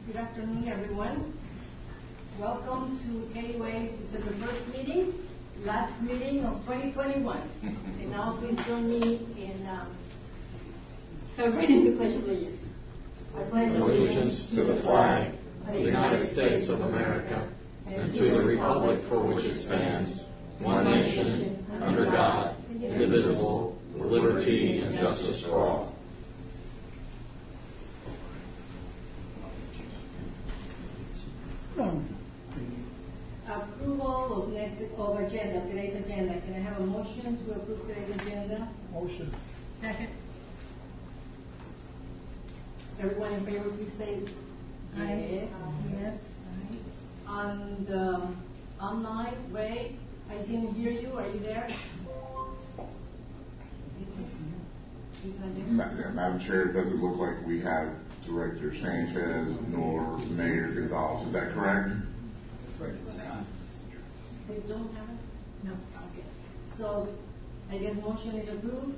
Good afternoon, everyone. Welcome to KUA's December 1st meeting, last meeting of 2021. And now please join me in celebrating the Pledge of Allegiance. I pledge allegiance to the flag of the United States of America and to the republic for which it stands, one nation, under God, indivisible, with liberty and justice for all. Approval of agenda, today's agenda. Can I have a motion to approve today's agenda? Motion. Second. Everyone in favor, please say aye. Yes. On the online, Ray, I didn't hear you. Are you there? Madam Chair, it doesn't look like we have Director Sanchez nor Mayor Gonzalez. Is that correct? They don't have it? No. Okay. So, I guess motion is approved.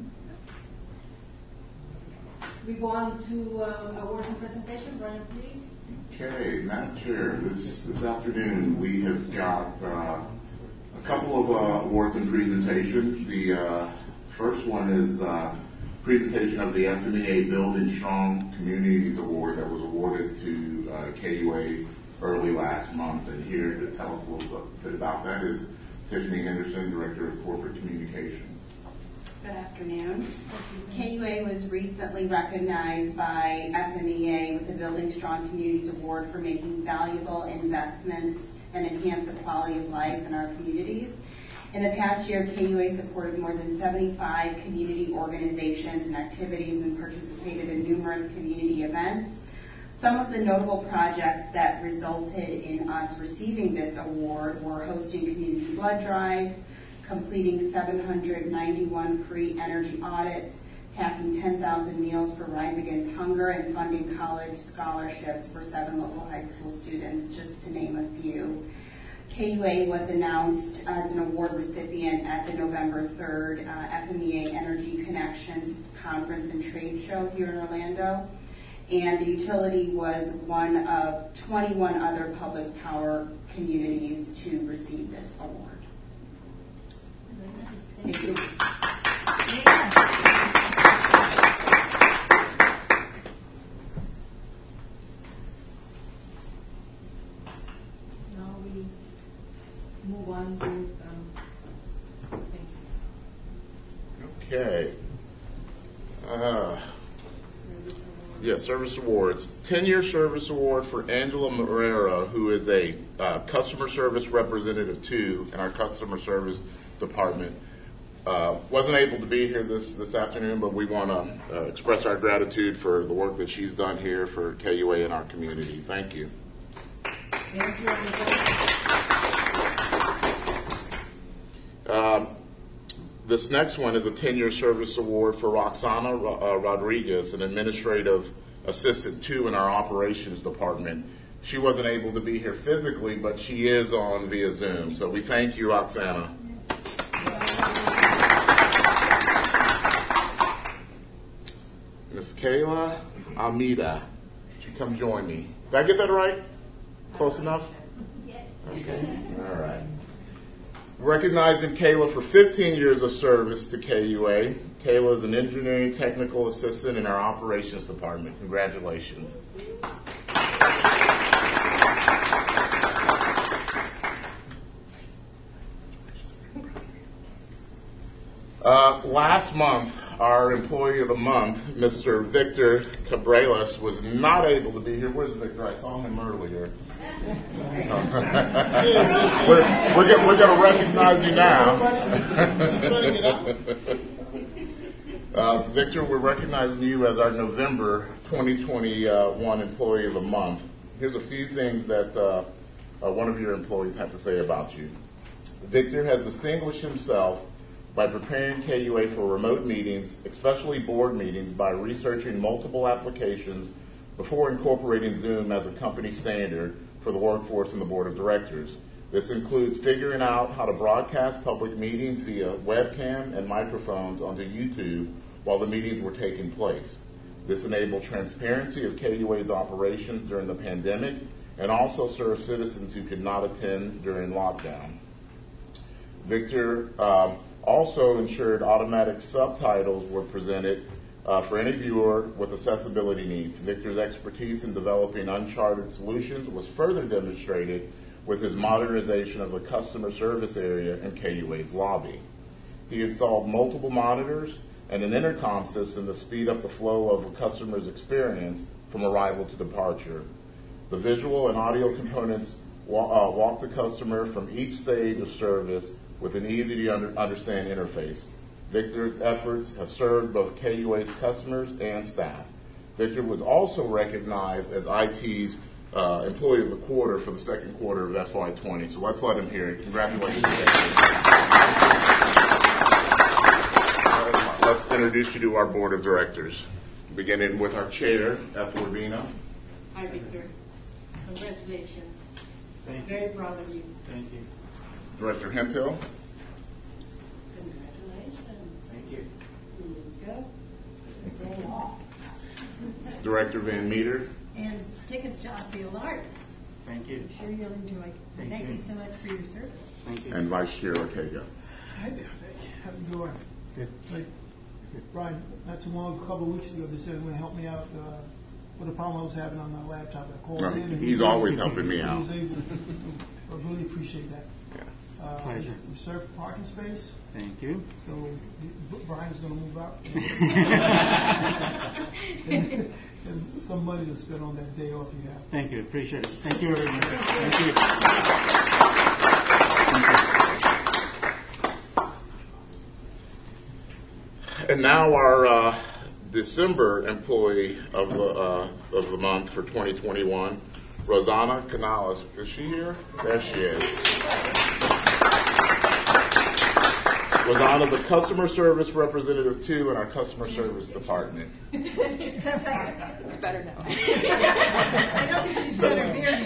We go on to awards and presentation. Brian, please. Okay, Madam Chair, this afternoon we have got a couple of awards and presentations. The first one is presentation of the FMEA Building Strong Communities Award that was awarded to KUA early last month. And here to tell us a little bit about that is Tiffany Henderson, Director of Corporate Communications. Good afternoon. KUA was recently recognized by FMEA with the Building Strong Communities Award for making valuable investments and enhance the quality of life in our communities. In the past year, KUA supported more than 75 community organizations and activities and participated in numerous community events. Some of the notable projects that resulted in us receiving this award were hosting community blood drives, completing 791 free energy audits, packing 10,000 meals for Rise Against Hunger, and funding college scholarships for 7 local high school students, just to name a few. KUA was announced as an award recipient at the November 3rd FMEA Energy Connections Conference and Trade Show here in Orlando. And the utility was one of 21 other public power communities to receive this award. Thank you. Now we move on to thank you. Okay. Service awards. 10-year service award for Angela Morera, who is a customer service representative 2 in our customer service department. Wasn't able to be here this afternoon, but we want to express our gratitude for the work that she's done here for KUA and our community. Thank you. Thank you. This next one is a 10-year service award for Roxana Rodriguez, an administrative assistant 2 in our operations department. She wasn't able to be here physically, but she is on via Zoom. So we thank you, Roxana. Miss Kayla Almeida, would you come join me? Did I get that right? Close enough? Yes. Okay. All right. Recognizing Kayla for 15 years of service to KUA. Kayla is an engineering technical assistant in our operations department. Congratulations. Last month, our employee of the month, Mr. Victor Cabrelas, was not able to be here. Where's Victor? I saw him earlier. We're going to recognize you now. Victor, we're recognizing you as our November 2021 Employee of the Month. Here's a few things that one of your employees had to say about you. Victor has distinguished himself by preparing KUA for remote meetings, especially board meetings, by researching multiple applications before incorporating Zoom as a company standard for the workforce and the board of directors. This includes figuring out how to broadcast public meetings via webcam and microphones onto YouTube while the meetings were taking place. This enabled transparency of KUA's operations during the pandemic and also served citizens who could not attend during lockdown. Victor also ensured automatic subtitles were presented for any viewer with accessibility needs. Victor's expertise in developing uncharted solutions was further demonstrated with his modernization of the customer service area in KUA's lobby. He installed multiple monitors and an intercom system to speed up the flow of a customer's experience from arrival to departure. The visual and audio components walk the customer from each stage of service with an easy-to-understand interface. Victor's efforts have served both KUA's customers and staff. Victor was also recognized as IT's Employee of the Quarter for the second quarter of FY20. So let's let him hear it. Congratulations, Victor. Let's introduce you to our board of directors, beginning with our chair, Ethel Urbina. Hi, Victor. Congratulations. Thank you. Very proud of you. Thank you. Director Hemphill. Congratulations. Thank you. Here you go. Day off. Director Van Meter. And tickets to Outfield Arts. Thank you. I'm sure you'll enjoy. Thank you so much for your service. Thank you. And Vice Chair Ortega. Hi there, Vic. How you doing? Good. Like, Brian, not too long, a couple of weeks ago, they said they were going to help me out with a problem I was having on my laptop. I called in. And He's always helping me out. He was able to, I really appreciate that. Yeah. Pleasure. Reserved parking space. Thank you. So Brian's going to move out. and some money to spend on that day off you have. Thank you. Appreciate it. Thank you very much. Thank you. And now our December employee of the month for 2021, Rosanna Canales. Is she here? There she is. Rosanna, the customer service representative 2 in our customer service department. It's better now. I don't think she's better here.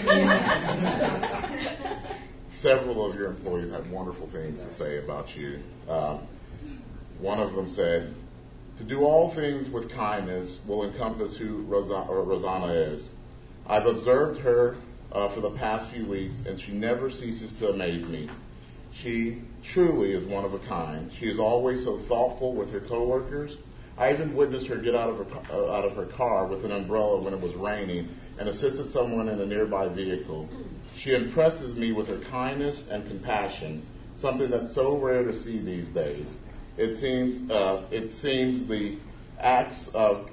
Several of your employees had wonderful things to say about you. One of them said, "To do all things with kindness will encompass who Rosanna is. I've observed her for the past few weeks, and she never ceases to amaze me. She truly is one of a kind. She is always so thoughtful with her coworkers. I even witnessed her get out of her car with an umbrella when it was raining and assisted someone in a nearby vehicle. She impresses me with her kindness and compassion, something that's so rare to see these days. It seems the acts of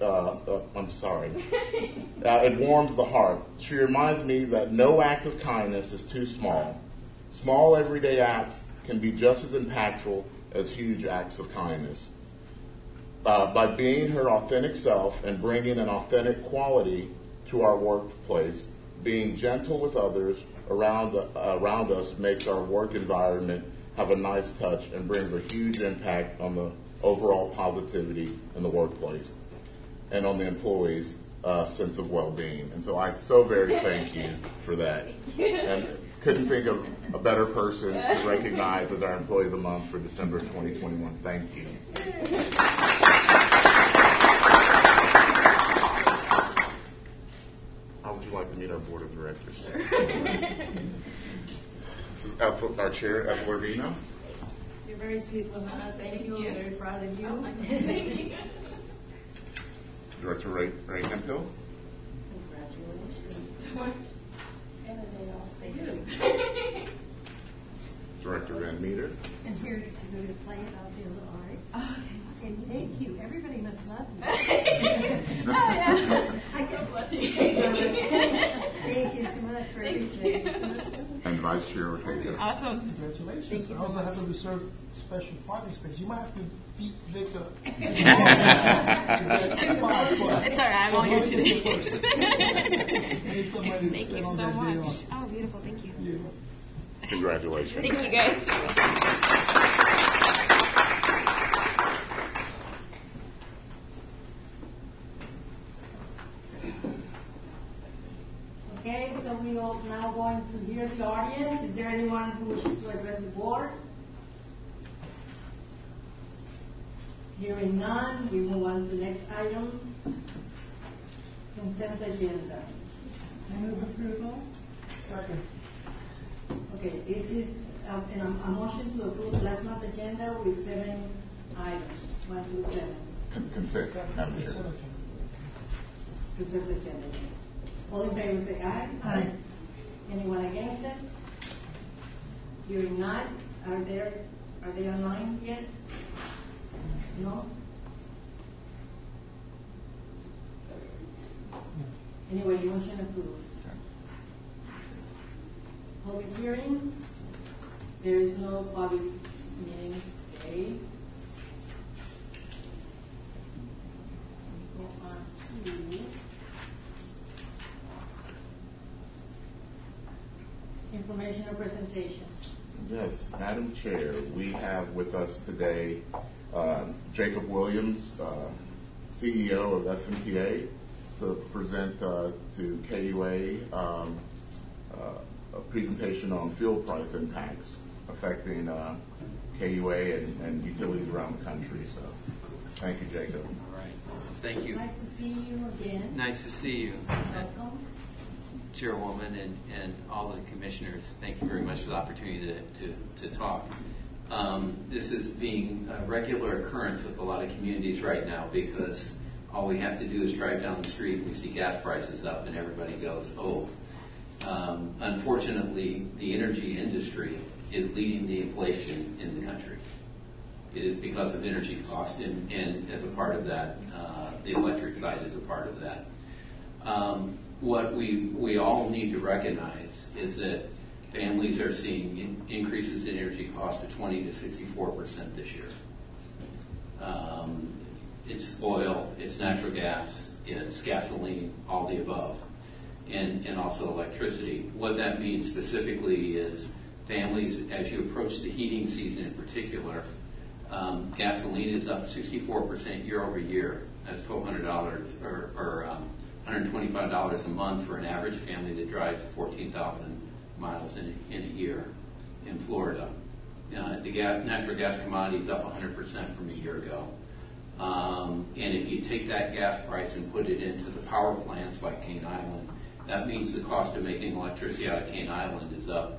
it warms the heart. She reminds me that no act of kindness is too small. Small everyday acts can be just as impactful as huge acts of kindness. By being her authentic self and bringing an authentic quality to our workplace, being gentle with others around us makes our work environment have a nice touch and brings a huge impact on the overall positivity in the workplace and on the employees' sense of well-being." And so I so very thank you for that. And couldn't think of a better person to recognize as our Employee of the Month for December 2021. Thank you. How would you like to meet our board of directors? This is our chair, Ethel Urbina. You're very sweet, Rosanna. Thank you. I'm very proud of you. Director Ray Hemphill. Congratulations so much. And a day off. Thank you. Director Van Meter. And here's to go to play at Outfield Arts. Oh, And thank you. Everybody must love you. oh yeah. I can bless you. Thank you so much for everything. And Vice Chair Ortega. Awesome. Congratulations. I also have a reserved special parking space. You might have to beat Victor. It's all right. I'm all here today. Thank you so much. Oh, beautiful. Thank you. Yeah. Congratulations. Thank you, guys. Okay, so we are now going to hear the audience. Is there anyone who wishes to address the board? Hearing none, we move on to the next item. Consent agenda. I move approval. Second. Okay, this is a motion to approve last month's agenda with 7 items, 1 through 7. Consent, Madam Chair. Consent agenda. All in favor say aye. Aye. Anyone against it? Hearing none. Are they online yet? No? Anyway, motion approved. Public hearing. There is no public meeting today. Go on to information and presentations. Yes, Madam Chair, we have with us today Jacob Williams, CEO of FMPA, to present to KUA a presentation on fuel price impacts affecting KUA and utilities around the country. So, thank you, Jacob. All right. Thank you. Nice to see you again. Nice to see you. Welcome. Chairwoman and all the commissioners, thank you very much for the opportunity to talk. This is being a regular occurrence with a lot of communities right now because all we have to do is drive down the street and we see gas prices up and everybody goes, oh. Unfortunately, the energy industry is leading the inflation in the country. It is because of energy cost, and as a part of that, the electric side is a part of that. What we all need to recognize is that families are seeing increases in energy costs of 20 to 64% this year. It's oil, it's natural gas, it's gasoline, all the above, and also electricity. What that means specifically is families, as you approach the heating season in particular, gasoline is up 64% year over year. That's $1,200 or $125 a month for an average family that drives 14,000 miles in a year in Florida. The natural gas commodity is up 100% from a year ago. And if you take that gas price and put it into the power plants like Cane Island, that means the cost of making electricity out of Cane Island is up,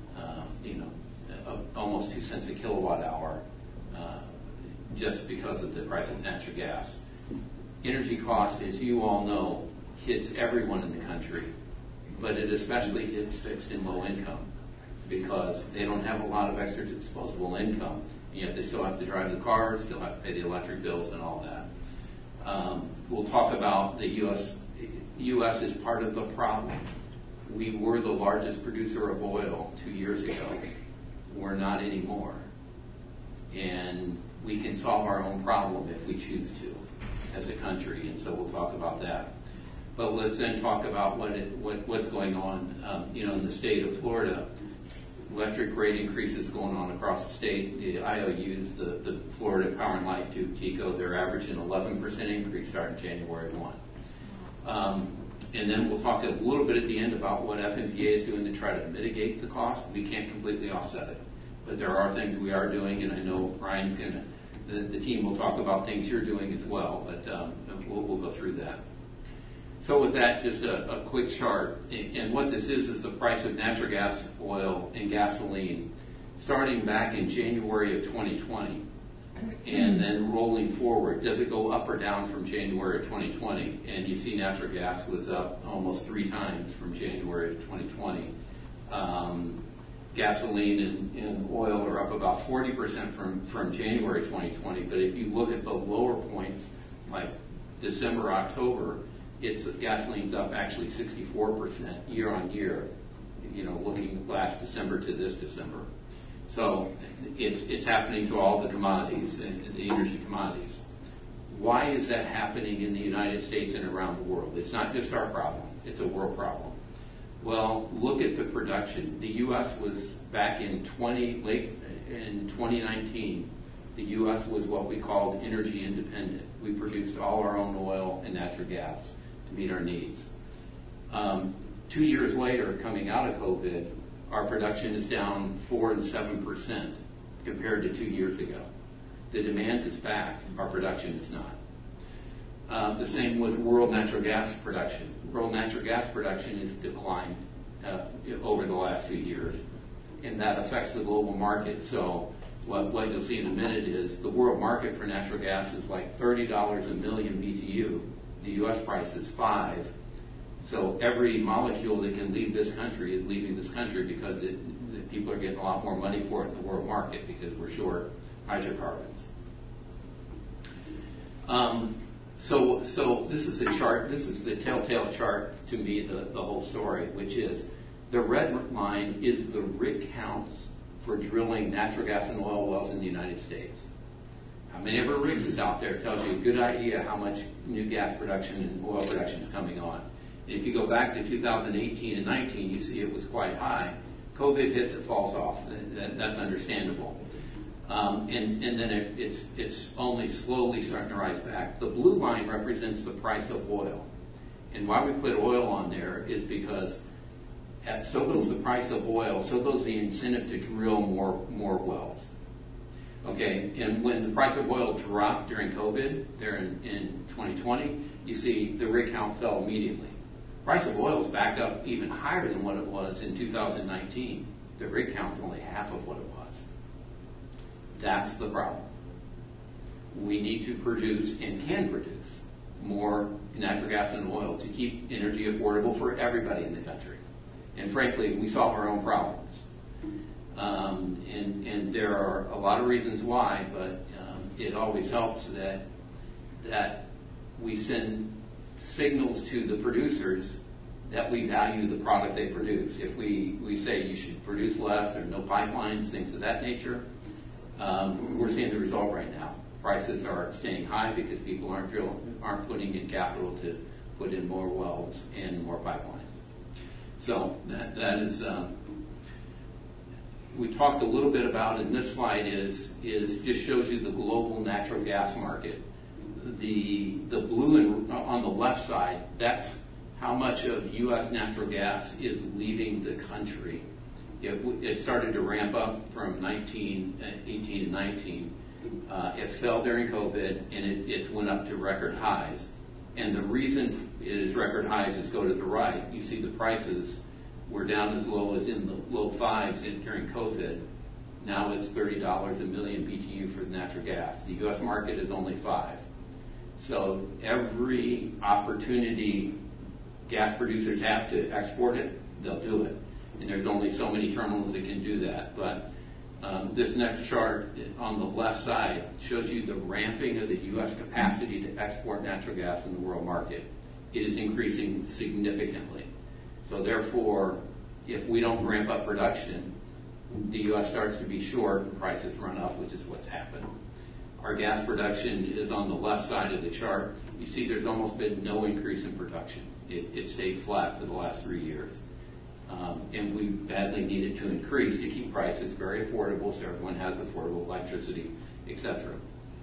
almost 2 cents a kilowatt hour, just because of the price of natural gas. Energy cost, as you all know, hits everyone in the country, but it especially hits fixed and low income because they don't have a lot of extra disposable income, and yet they still have to drive the cars, still have to pay the electric bills and all that. We'll talk about the U.S. is part of the problem. We were the largest producer of oil 2 years ago. We're not anymore. And we can solve our own problem if we choose to as a country, and so we'll talk about that. But let's then talk about what's going on, in the state of Florida. Electric rate increases going on across the state. The IOUs, the Florida Power and Light, Duke, TECO, they're averaging 11% increase starting January 1. And then we'll talk a little bit at the end about what FMPA is doing to try to mitigate the cost. We can't completely offset it, but there are things we are doing, and I know Ryan's the team will talk about things you're doing as well, but we'll go through that. So with that, just a quick chart. And what this is the price of natural gas, oil, and gasoline starting back in January of 2020 and then rolling forward. Does it go up or down from January of 2020? And you see natural gas was up almost 3 times from January of 2020. Gasoline and oil are up about 40% from January 2020. But if you look at the lower points, like December, October, gasoline's up actually 64% year on year, looking last December to this December. So it's happening to all the commodities, and the energy commodities. Why is that happening in the United States and around the world? It's not just our problem. It's a world problem. Well, look at the production. The U.S. was back in 2019, the U.S. was what we called energy independent. We produced all our own oil and natural gas to meet our needs. 2 years later, coming out of COVID, our production is down 4 and 7% compared to 2 years ago. The demand is back. Our production is not. The same with world natural gas production. World natural gas production has declined over the last few years, and that affects the global market. So what you'll see in a minute is the world market for natural gas is like $30 a million BTU. The U.S. price is $5. So every molecule that can leave this country is leaving this country because people are getting a lot more money for it in the world market because we're short hydrocarbons. So this is the chart. This is the telltale chart to me, the whole story, which is the red line is the rig counts for drilling natural gas and oil wells in the United States. How many of our rigs is out there tells you a good idea how much new gas production and oil production is coming on. And if you go back to 2018 and 19, you see it was quite high. COVID hits, it falls off. That's understandable. And then it's only slowly starting to rise back. The blue line represents the price of oil. And why we put oil on there is because so goes the price of oil, so goes the incentive to drill more wells. Okay, and when the price of oil dropped during COVID, there in 2020, you see the rig count fell immediately. Price of oil is back up even higher than what it was in 2019. The rig count is only half of what it was. That's the problem. We need to produce and can produce more natural gas and oil to keep energy affordable for everybody in the country. And frankly, we solve our own problems. And there are a lot of reasons why, but it always helps that we send signals to the producers that we value the product they produce. If we say you should produce less or no pipelines, things of that nature, we're seeing the result right now. Prices are staying high because people aren't putting in capital to put in more wells and more pipelines. So that is, we talked a little bit about, and this slide is just shows you the global natural gas market. The blue on the left side, that's how much of U.S. natural gas is leaving the country. It started to ramp up from 18 and 19. It fell during COVID, and it went up to record highs. And the reason it is record highs is go to the right. You see the prices were down as low as in the low fives during COVID. Now it's $30 a million BTU for natural gas. The U.S. market is only $5. So every opportunity gas producers have to export it, they'll do it. And there's only so many terminals that can do that. But this next chart on the left side shows you the ramping of the U.S. capacity to export natural gas in the world market. It is increasing significantly. So therefore, if we don't ramp up production, the U.S. starts to be short and prices run up, which is what's happened. Our gas production is on the left side of the chart. You see there's almost been no increase in production. It stayed flat for the last 3 years. And we badly need it to increase to keep prices very affordable so everyone has affordable electricity, etc.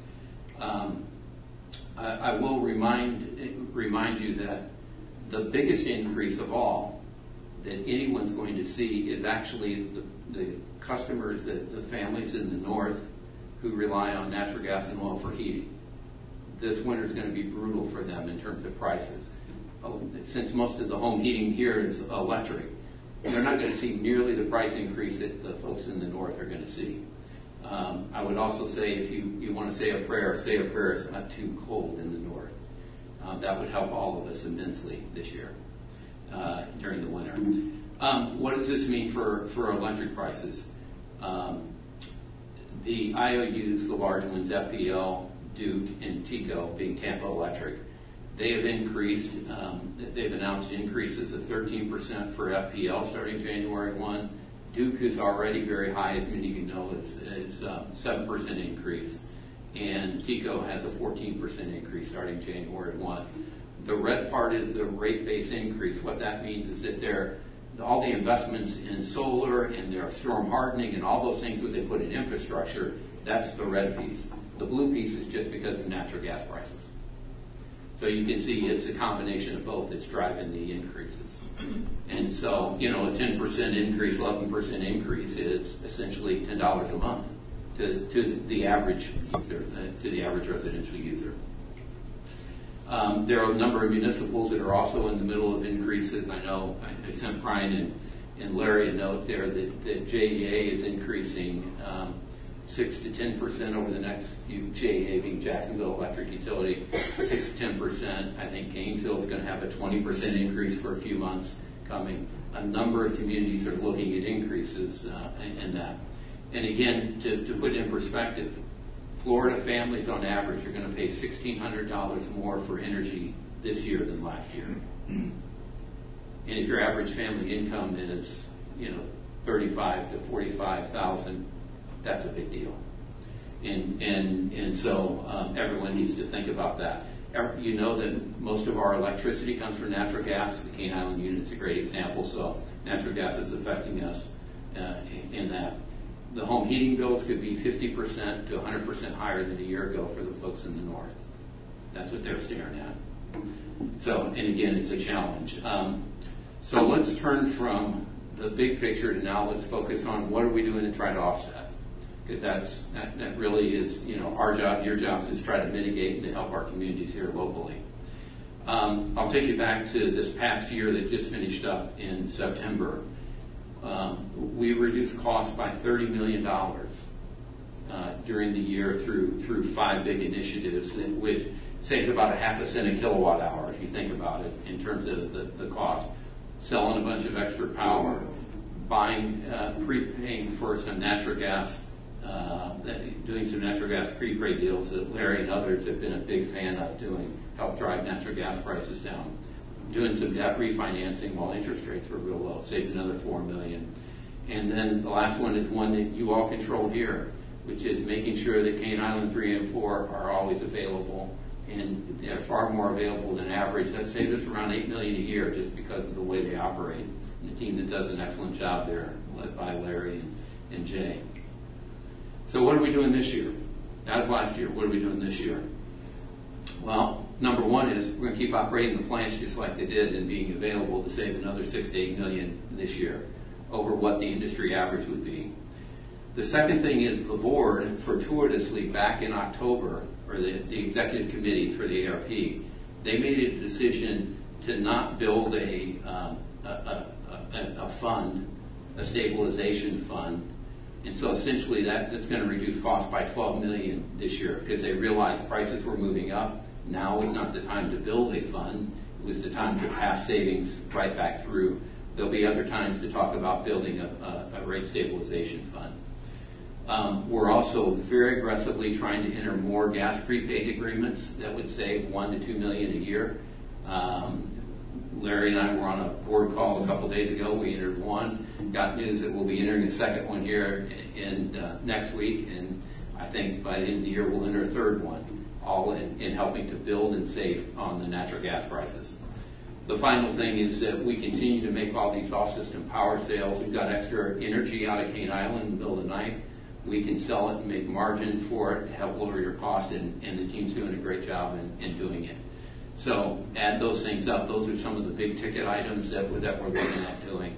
I will remind you that the biggest increase of all that anyone's going to see is actually the customers, the families in the north who rely on natural gas and oil for heating. This winter is going to be brutal for them in terms of prices. Since most of the home heating here is electric, they're not going to see nearly the price increase that the folks in the north are going to see. I would also say if you want to say a prayer it's not too cold in the north. That would help all of us immensely this year during the winter. What does this mean for electric prices? The IOUs, the large ones, FPL, Duke, and TECO, being Tampa Electric, they have increased, they've announced increases of 13% for FPL starting January 1. Duke is already very high, as many of you know, is 7% increase. And TECO has a 14% increase starting January 1. The red part is the rate base increase. What that means is that all the investments in solar and their storm hardening and all those things that they put in infrastructure, that's the red piece. The blue piece is just because of natural gas prices. So you can see it's a combination of both that's driving the increases. And so, a 10% increase, 11% increase is essentially $10 a month to the average user, to the average residential user. There are a number of municipals that are also in the middle of increases. I know I sent Brian and Larry a note there that JEA is increasing 6 to 10% over the next few. JEA being Jacksonville Electric Utility, 6 to 10%. I think Gainesville is going to have a 20% increase for a few months coming. A number of communities are looking at increases in that. And again, to put it in perspective, Florida families on average are going to pay $1,600 more for energy this year than last year. And if your average family income is, $35,000 to $45,000, that's a big deal. And so everyone needs to think about that. You know that most of our electricity comes from natural gas. The Cane Island unit's a great example. So natural gas is affecting us in that. The home heating bills could be 50% to 100% higher than a year ago for the folks in the north. That's what they're staring at. So, and again, it's a challenge. So let's turn from the big picture to now let's focus on what are we doing to try to offset. Because that really is, our job, your job is to try to mitigate and to help our communities here locally. I'll take you back to this past year that just finished up in September. We reduced costs by $30 million during the year through 5 big initiatives, which saves about 0.5 cents a kilowatt hour, if you think about it, in terms of the cost. Selling a bunch of extra power, prepaying for some natural gas, doing some natural gas prepaid deals that Larry and others have been a big fan of doing, help drive natural gas prices down. Doing some debt refinancing while interest rates were real low, saved another $4 million. And then the last one is one that you all control here, which is making sure that Cane Island 3 and 4 are always available, and they're far more available than average. That saves us around $8 million a year just because of the way they operate. And the team that does an excellent job there, led by Larry and Jay. So what are we doing this year? As last year, what are we doing this year? Well, number one is we're going to keep operating the plants just like they did and being available to save another $6 to $8 million this year over what the industry average would be. The second thing is the board, fortuitously back in October, or the executive committee for the ARP, they made a decision to not build a fund, a stabilization fund. And so essentially that's going to reduce costs by $12 million this year because they realized prices were moving up. Now was not the time to build a fund. It was the time to pass savings right back through. There'll be other times to talk about building a rate stabilization fund. We're also very aggressively trying to enter more gas prepaid agreements that would save $1 to $2 million a year. Larry and I were on a board call a couple days ago. We entered one. Got news that we'll be entering a second one here in next week, and I think by the end of the year we'll enter a third one, all in helping to build and save on the natural gas prices. The final thing is that we continue to make all these off-system power sales. We've got extra energy out of Cane Island in the middle of the night. We can sell it and make margin for it to help lower your cost, and the team's doing a great job in doing it. So add those things up. Those are some of the big ticket items that we're looking at doing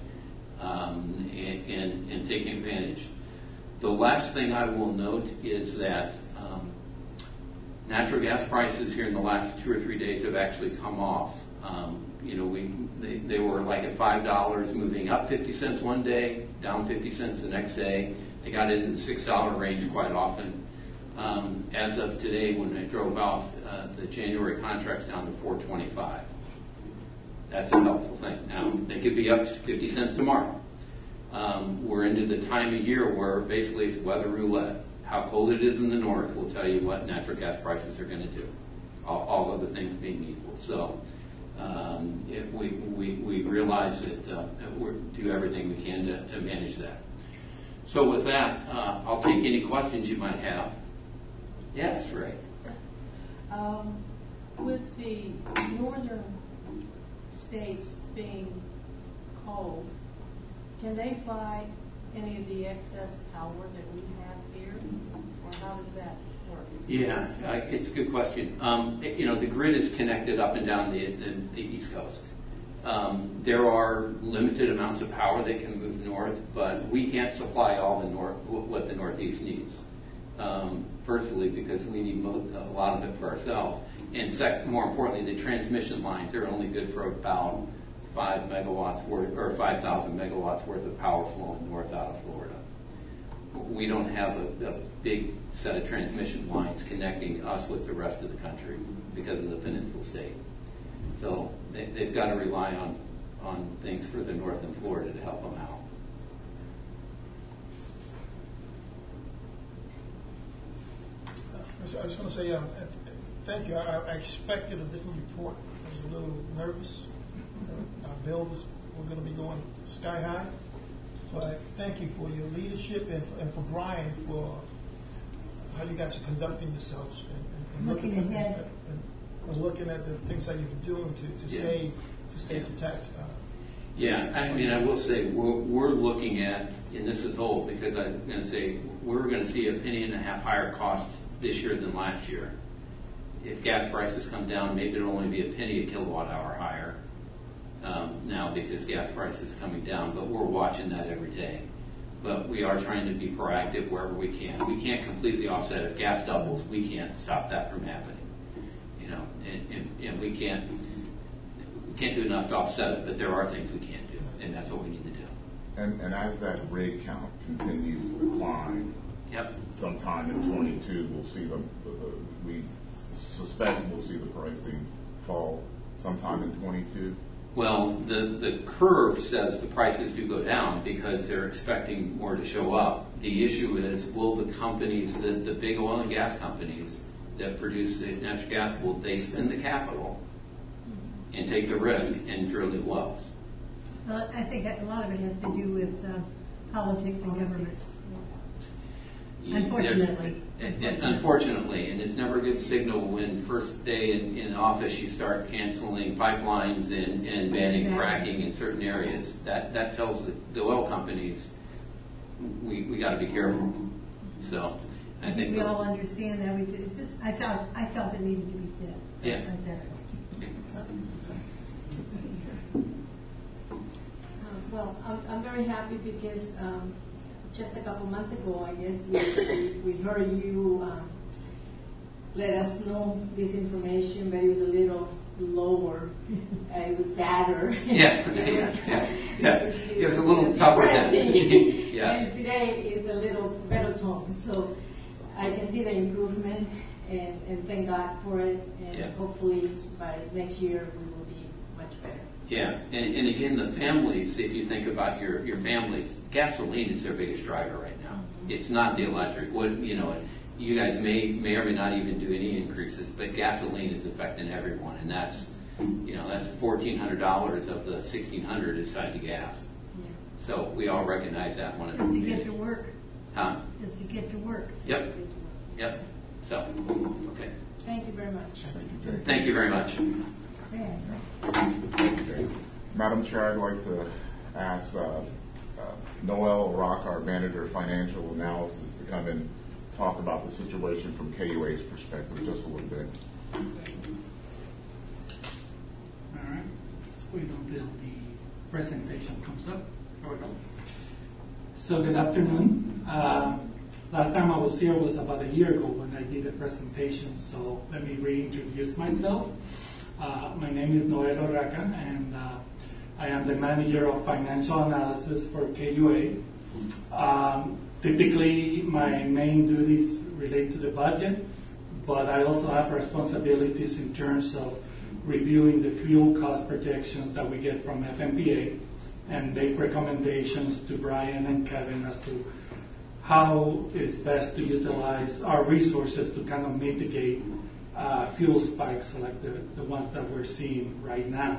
and taking advantage. The last thing I will note is that natural gas prices here in the last 2 or 3 days have actually come off. They were like at $5, moving up 50 cents one day, down 50 cents the next day. They got into the $6 range quite often. As of today, when I drove off, the January contract's down to $4.25. That's a helpful thing. Now, they could be up 50 cents tomorrow. We're into the time of year where basically it's weather roulette. How cold it is in the north will tell you what natural gas prices are going to do, all other things being equal. So we realize that we'll do everything we can to manage that. So with that, I'll take any questions you might have. Yes, Ray. With the northern states being cold, can they buy any of the excess power that we have here, or how does that work? Yeah, it's a good question. The grid is connected up and down the East Coast. There are limited amounts of power that can move north, but we can't supply all what the Northeast needs. Firstly, because we need a lot of it for ourselves, and more importantly, the transmission lines are only good for about 5 megawatts worth, or 5,000 megawatts worth of power flowing north out of Florida. We don't have a big set of transmission lines connecting us with the rest of the country because of the peninsula state. So they've got to rely on things further north in Florida to help them out. I just want to say thank you. I expected a different report. I was a little nervous. Our bills were going to be going sky high. But thank you for your leadership and for Brian for how you guys are conducting yourselves and Looking ahead. And looking at the things that you've been doing to save the tax. Yeah, I mean, I will say we're looking at, and this is old because I'm going to say we're going to see $0.015 higher cost this year than last year. If gas prices come down, maybe it'll only be $0.01 a kilowatt hour higher now because gas prices are coming down. But we're watching that every day. But we are trying to be proactive wherever we can. We can't completely offset it. If gas doubles, we can't stop that from happening. You know, and we can't do enough to offset it. But there are things we can do, and that's what we need to do. And as that rig count continues to decline, Yep. sometime in 22 we'll see we suspect we'll see the pricing fall sometime in 22. Well, the curve says the prices do go down because they're expecting more to show up. The issue is, will the companies, the big oil and gas companies that produce the natural gas, will they spend the capital and take the risk and drill new wells? Well, I think that a lot of it has to do with politics and government. Unfortunately. Unfortunately, and it's never a good signal when first day in office you start canceling pipelines and banning fracking in certain areas. That tells the oil companies we got to be careful. So I think we all understand that. I felt it needed to be said. So yeah. I said it. Well, I'm very happy because just a couple months ago, I guess, we heard you let us know this information, but it was a little lower. It was sadder. Yeah. It was a little tougher. Yeah. And today is a little better tone. So I can see the improvement, and thank God for it. And hopefully by next year we will be much better. Yeah, and again, the families, if you think about your families, gasoline is their biggest driver right now. It's not the electric. You guys may or may not even do any increases, but gasoline is affecting everyone, and that's $1,400 of the $1,600 is tied to gas. Yeah. So we all recognize that one. Just to get to work. Huh? Just to get to work. Yep. So, okay. Thank you very much. Thank you very much. Madam Chair, I'd like to ask Noel Rock, our Manager of Financial Analysis, to come and talk about the situation from KUA's perspective just a little bit. All right. Let's wait until the presentation comes up. Here we go. So good afternoon. Last time I was here was about a year ago when I did a presentation, so let me reintroduce myself. My name is Noel Orraca, and I am the Manager of Financial Analysis for KUA. Typically, my main duties relate to the budget, but I also have responsibilities in terms of reviewing the fuel cost projections that we get from FMPA and make recommendations to Brian and Kevin as to how is best to utilize our resources to kind of mitigate fuel spikes like the ones that we're seeing right now.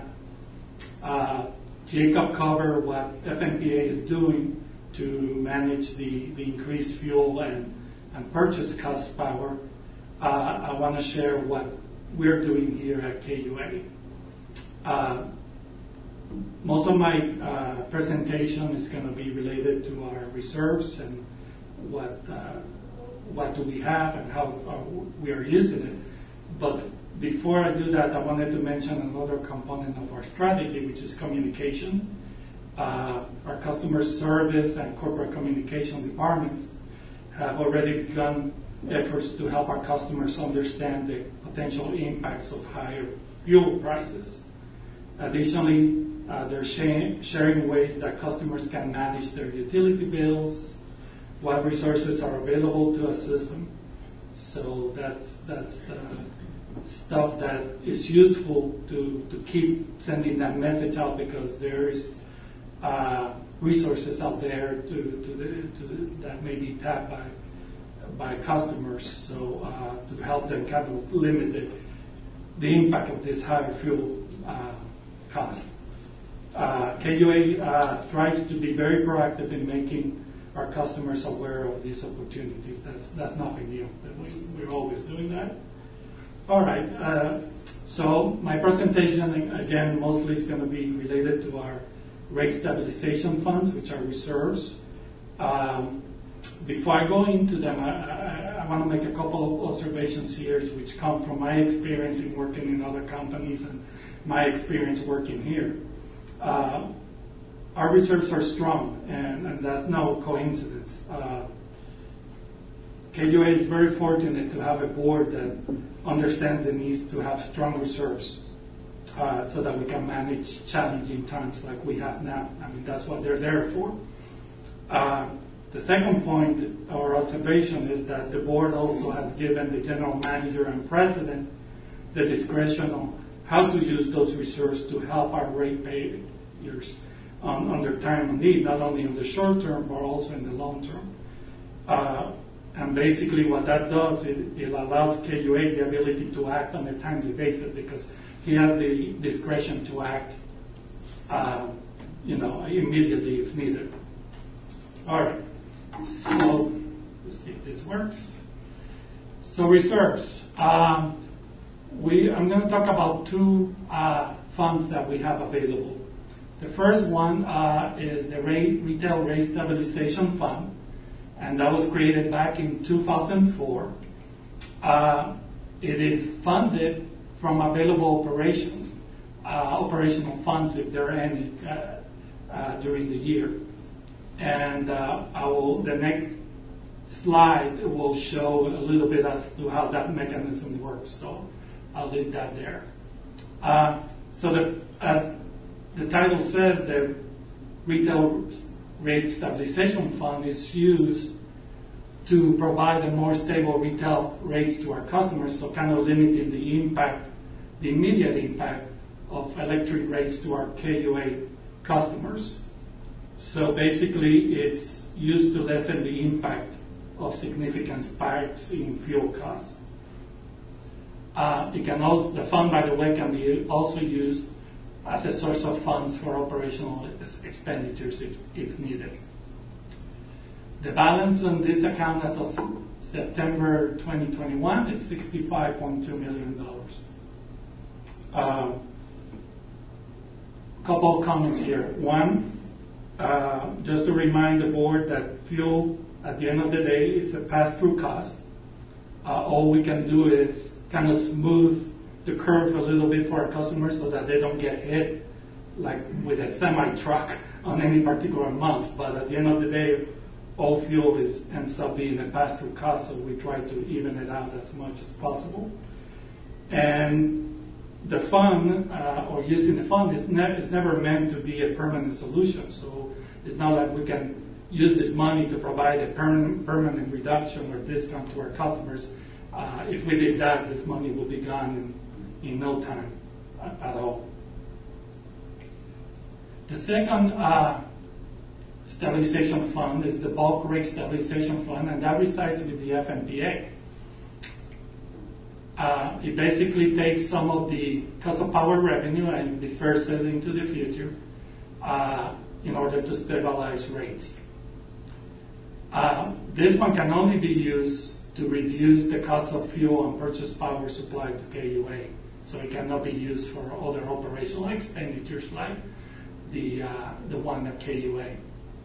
Jacob covered what FMPA is doing to manage the increased fuel and purchase cost power. I want to share what we're doing here at KUA. Most of my presentation is going to be related to our reserves and what do we have and how we are using it. But before I do that, I wanted to mention another component of our strategy, which is communication. Our customer service and corporate communication departments have already begun efforts to help our customers understand the potential impacts of higher fuel prices. Additionally, they're sharing ways that customers can manage their utility bills, what resources are available to assist them. So that's stuff that is useful to keep sending that message out, because there is resources out there that may be tapped by customers, so to help them kind of limit the impact of this higher fuel cost. KUA strives to be very proactive in making our customers aware of these opportunities. That's nothing new. We're always doing that. All right. So my presentation, again, mostly is going to be related to our rate stabilization funds, which are reserves. Before I go into them, I want to make a couple of observations here, which come from my experience in working in other companies and my experience working here. Our reserves are strong, and that's no coincidence. KUA is very fortunate to have a board that understands the need to have strong reserves so that we can manage challenging times like we have now. I mean, that's what they're there for. The second point or observation is that the board also has given the general manager and president the discretion on how to use those reserves to help our ratepayers on their time of need, not only in the short term, but also in the long term. And basically what that does, it allows KUA the ability to act on a timely basis, because he has the discretion to act immediately if needed. All right. So let's see if this works. So reserves. I'm going to talk about two funds that we have available. The first one is the Retail Rate Stabilization Fund, and that was created back in 2004. It is funded from available operational funds, if there are any, during the year. And the next slide will show a little bit as to how that mechanism works. So I'll leave that there. As the title says, the Retail Rate Stabilization Fund is used to provide a more stable retail rates to our customers, so kind of limiting the immediate impact of electric rates to our KUA customers. So basically, it's used to lessen the impact of significant spikes in fuel costs. The fund, by the way, can be also used as a source of funds for operational expenditures if needed. The balance on this account as of September 2021 is $65.2 million. Couple of comments here. One, just to remind the board that fuel, at the end of the day, is a pass-through cost. All we can do is kind of smooth the curve a little bit for our customers so that they don't get hit like with a semi-truck on any particular month. But at the end of the day, all fuel ends up being a pass-through cost, so we try to even it out as much as possible. And the fund, or using the fund, is never meant to be a permanent solution. So it's not like we can use this money to provide a permanent reduction or discount to our customers. If we did that, this money will be gone in no time at all. The second stabilization fund is the Bulk Rate Stabilization Fund, and that resides with the FMPA. It basically takes some of the cost of power revenue and defers it into the future in order to stabilize rates. This one can only be used to reduce the cost of fuel and purchase power supplied to KUA. So it cannot be used for other operational expenditures like the one at KUA.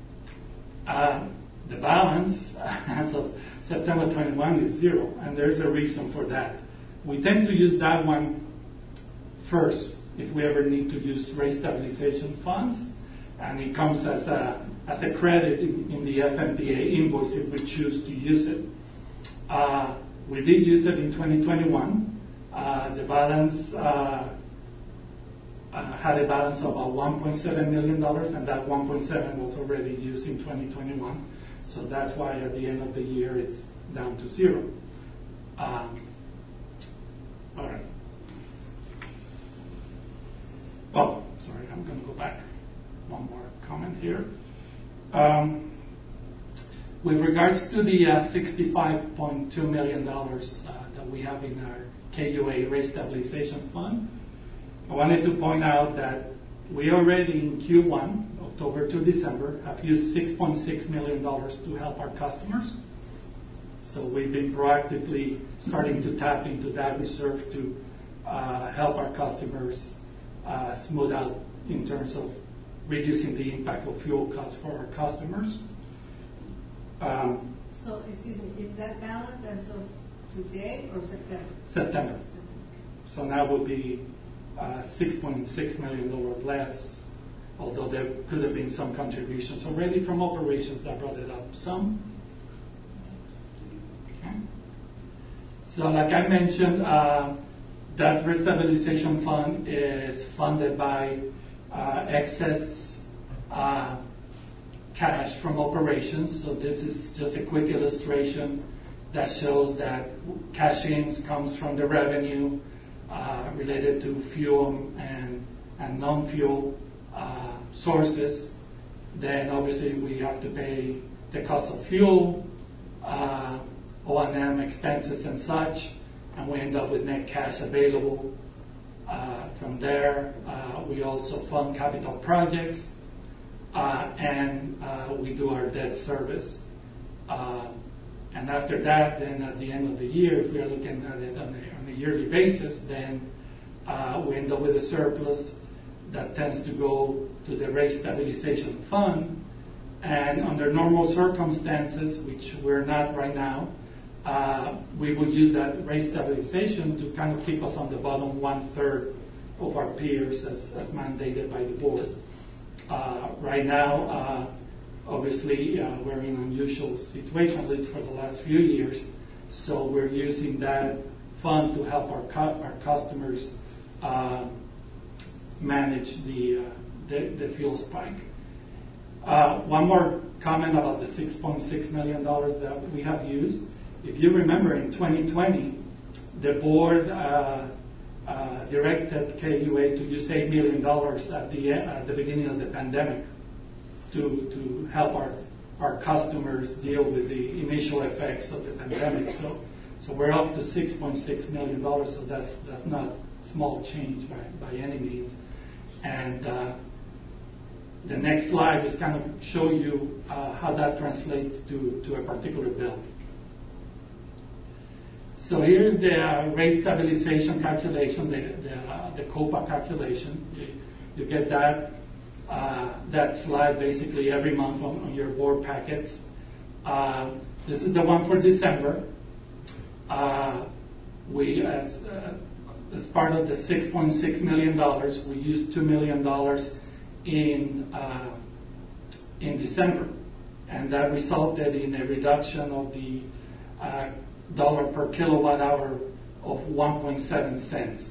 The balance as of September 21 is zero, and there's a reason for that. We tend to use that one first if we ever need to use rate stabilization funds, and it comes as a credit in the FMPA invoice if we choose to use it. We did use it in 2021. The balance had a balance of about $1.7 million, and that 1.7 was already used in 2021. So that's why at the end of the year it's down to zero. All right. Oh, sorry, I'm going to go back. One more comment here. With regards to the $65.2 million that we have in our KUA Rate Stabilization Fund, I wanted to point out that we already in Q1, October to December, have used $6.6 million to help our customers. So we've been proactively starting to tap into that reserve to help our customers smooth out in terms of reducing the impact of fuel costs for our customers. So, excuse me, is that balance as of today or September? September. So now will be $6.6 million less, although there could have been some contributions already from operations that brought it up some. Okay. So like I mentioned, that restabilization fund is funded by excess cash from operations. So this is just a quick illustration that shows that cash ins comes from the revenue related to fuel and non-fuel sources. Then obviously we have to pay the cost of fuel, O&M expenses and such, and we end up with net cash available. From there, we also fund capital projects, and we do our debt service. And after that, then at the end of the year, if we are looking at it on a yearly basis, then we end up with a surplus that tends to go to the rate stabilization fund. And under normal circumstances, which we're not right now, we would use that rate stabilization to kind of keep us on the bottom 1/3 of our peers as mandated by the board. Right now, obviously, we're in an unusual situation, at least for the last few years. So we're using that fund to help our customers manage the fuel spike. One more comment about the $6.6 million that we have used. If you remember, in 2020, the board directed KUA to use $8 million at the beginning of the pandemic to help our customers deal with the initial effects of the pandemic. So we're up to $6.6 million, so that's not small change by any means. And the next slide is kind of show you how that translates to a particular bill. So here's the rate stabilization calculation, the COPA calculation. You get that slide basically every month on your board packets. This is the one for December. We, as part of the $6.6 million, we used $2 million in December, and that resulted in a reduction of the dollar per kilowatt hour of 1.7 cents.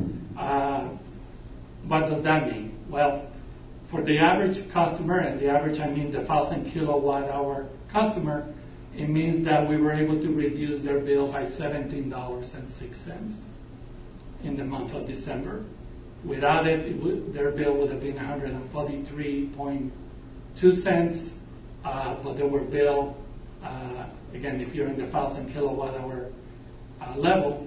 What does that mean? Well, for the average customer, and the average I mean the 1,000 kilowatt hour customer, it means that we were able to reduce their bill by $17.06 in the month of December. Without it, their bill would have been 143.2 cents, but they were billed, again, if you're in the 1,000 kilowatt hour level,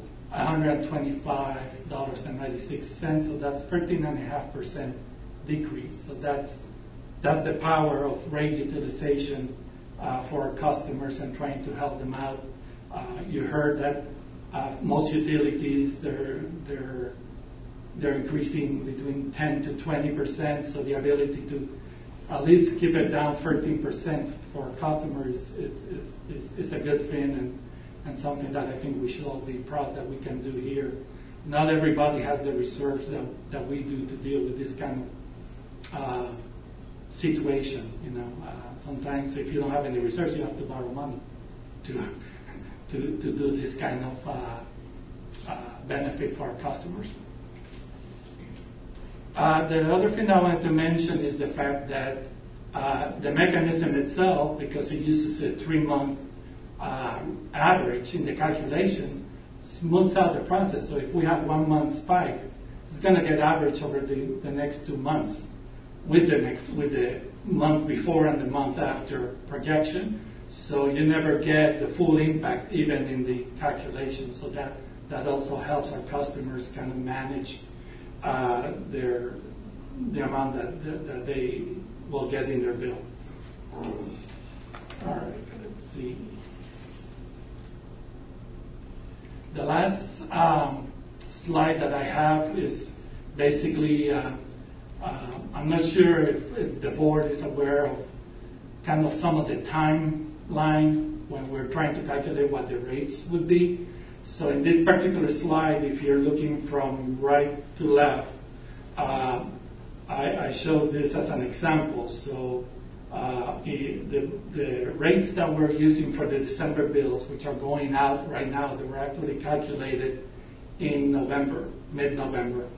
$125.96. So that's 13.5% decrease. So that's the power of rate utilization for our customers and trying to help them out. You heard that most utilities, they're increasing between 10 to 20%. So the ability to at least keep it down 13% for our customers is a good thing and something that I think we should all be proud that we can do here. Not everybody has the reserves that we do to deal with this kind of situation. Sometimes if you don't have any reserves, you have to borrow money to do this kind of benefit for our customers. The other thing I wanted to mention is the fact that the mechanism itself, because it uses a 3-month average in the calculation, smooths out the process. So if we have 1 month spike, it's going to get averaged over the next 2 months with the month before and the month after projection. So you never get the full impact even in the calculation. So that also helps our customers kind of manage the amount that they will get in their bill. All right, let's see. The last slide that I have is basically, I'm not sure if the board is aware of kind of some of the timeline when we're trying to calculate what the rates would be. So in this particular slide, if you're looking from right to left, I showed this as an example. So the rates that we're using for the December bills, which are going out right now, they were actually calculated in November, mid-November.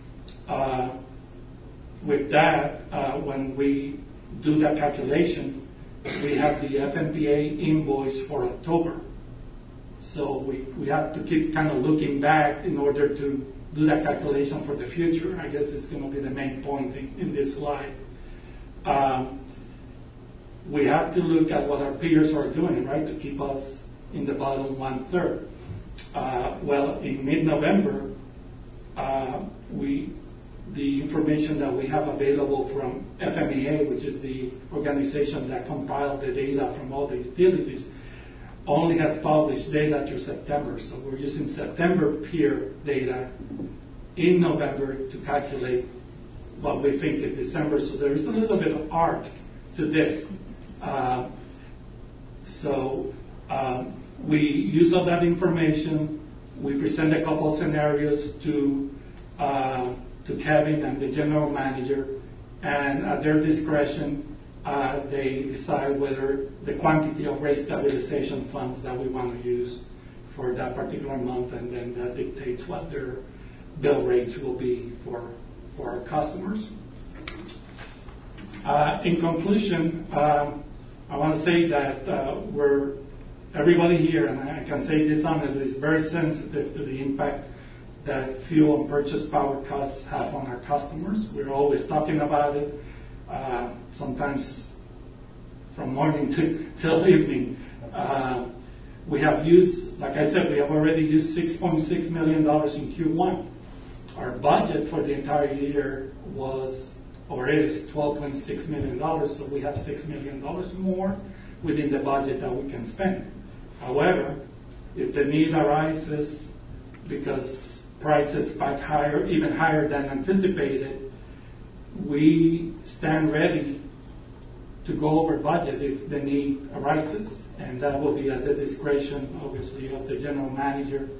With that, when we do that calculation, we have the FMPA invoice for October. So we have to keep kind of looking back in order to do that calculation for the future. I guess it's going to be the main point in this slide. We have to look at what our peers are doing, right, to keep us in the bottom 1/3. Well, in mid-November, the information that we have available from FMEA, which is the organization that compiled the data from all the utilities, only has published data through September. So we're using September peer data in November to calculate what we think is December. So there is a little bit of art to this. We use all that information. We present a couple scenarios to Kevin and the general manager, and at their discretion, they decide whether the quantity of rate stabilization funds that we want to use for that particular month, and then that dictates what their bill rates will be for our customers. In conclusion, I want to say that everybody here, and I can say this honestly, is very sensitive to the impact that fuel and purchase power costs have on our customers. We're always talking about it, sometimes from morning till evening. We have used, like I said, we have already used $6.6 million in Q1. Our budget for the entire year was, or is, $12.6 million, so we have $6 million more within the budget that we can spend. However, if the need arises because prices spike higher, even higher than anticipated, we stand ready to go over budget if the need arises, and that will be at the discretion, obviously, of the general manager.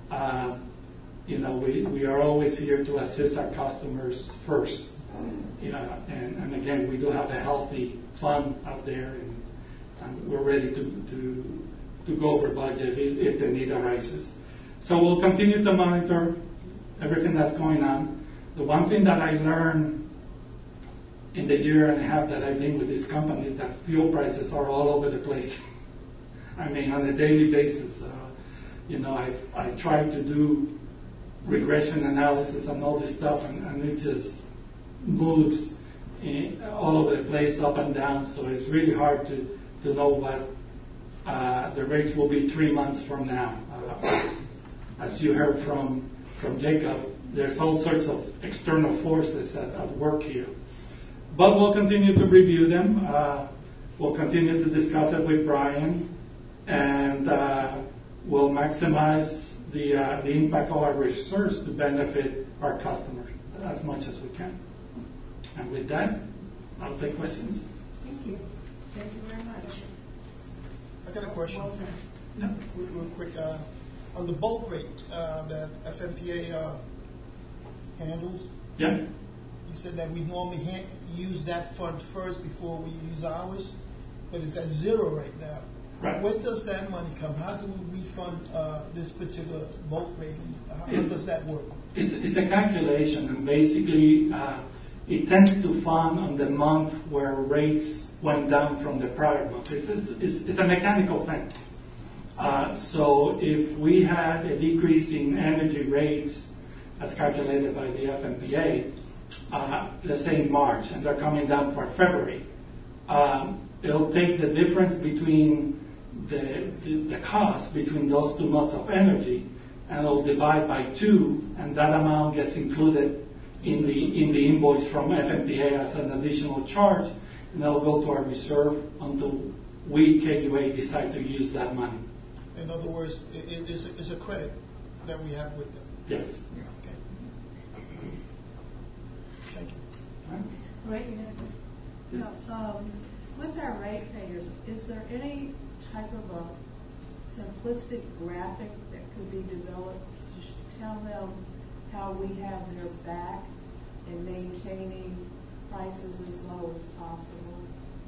We are always here to assist our customers first. And again, we do have a healthy fund out there, and we're ready to go over budget if the need arises. So we'll continue to monitor everything that's going on. The one thing that I learned in the year and a half that I've been with this company is that fuel prices are all over the place. I mean, on a daily basis. I try to do regression analysis and all this stuff, and it just moves all over the place, up and down. So it's really hard to know what the rates will be 3 months from now. As you heard from Jacob, there's all sorts of external forces at work here. But we'll continue to review them. We'll continue to discuss it with Brian, and we'll maximize the impact of our research to benefit our customers as much as we can. And with that, I'll take questions. Thank you. Thank you very much. I got a question. Well done. No. Real quick. On the bulk rate that FMPA handles, Yeah. you said that we normally use that fund first before we use ours, but it's at zero right now. Right. Where does that money come? How do we fund this particular bulk rating? How does that work? It's a calculation, and basically it tends to fund on the month where rates went down from the prior month. It's a mechanical thing. So if we had a decrease in energy rates as calculated by the FMPA, let's say in March, and they're coming down for February, it'll take the difference between the cost between those 2 months of energy, and it'll divide by 2, and that amount gets included in the invoice from FMPA as an additional charge, and that'll go to our reserve until we, KUA, decide to use that money. In other words, it's a credit that we have with them. Yes. Okay. Thank you. Right, you know, with our ratepayers, is there any type of a simplistic graphic that could be developed to tell them how we have their back in maintaining prices as low as possible?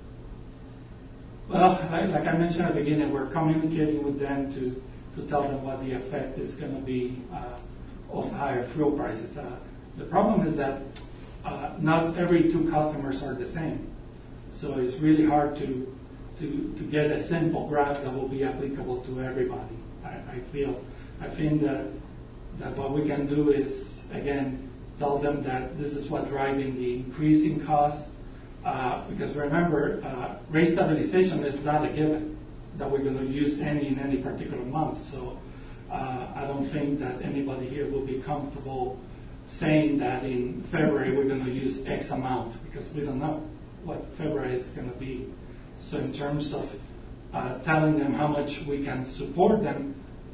Well, like I mentioned at the beginning, we're communicating with them to tell them what the effect is going to be of higher fuel prices. The problem is that not every 2 customers are the same. So it's really hard to get a simple graph that will be applicable to everybody. I think that what we can do is, again, tell them that this is what's driving the increasing cost. Because remember, rate stabilization is not a given that we're going to use in any particular month. So I don't think that anybody here will be comfortable saying that in February we're going to use X amount, because we don't know what February is going to be. So in terms of telling them how much we can support them,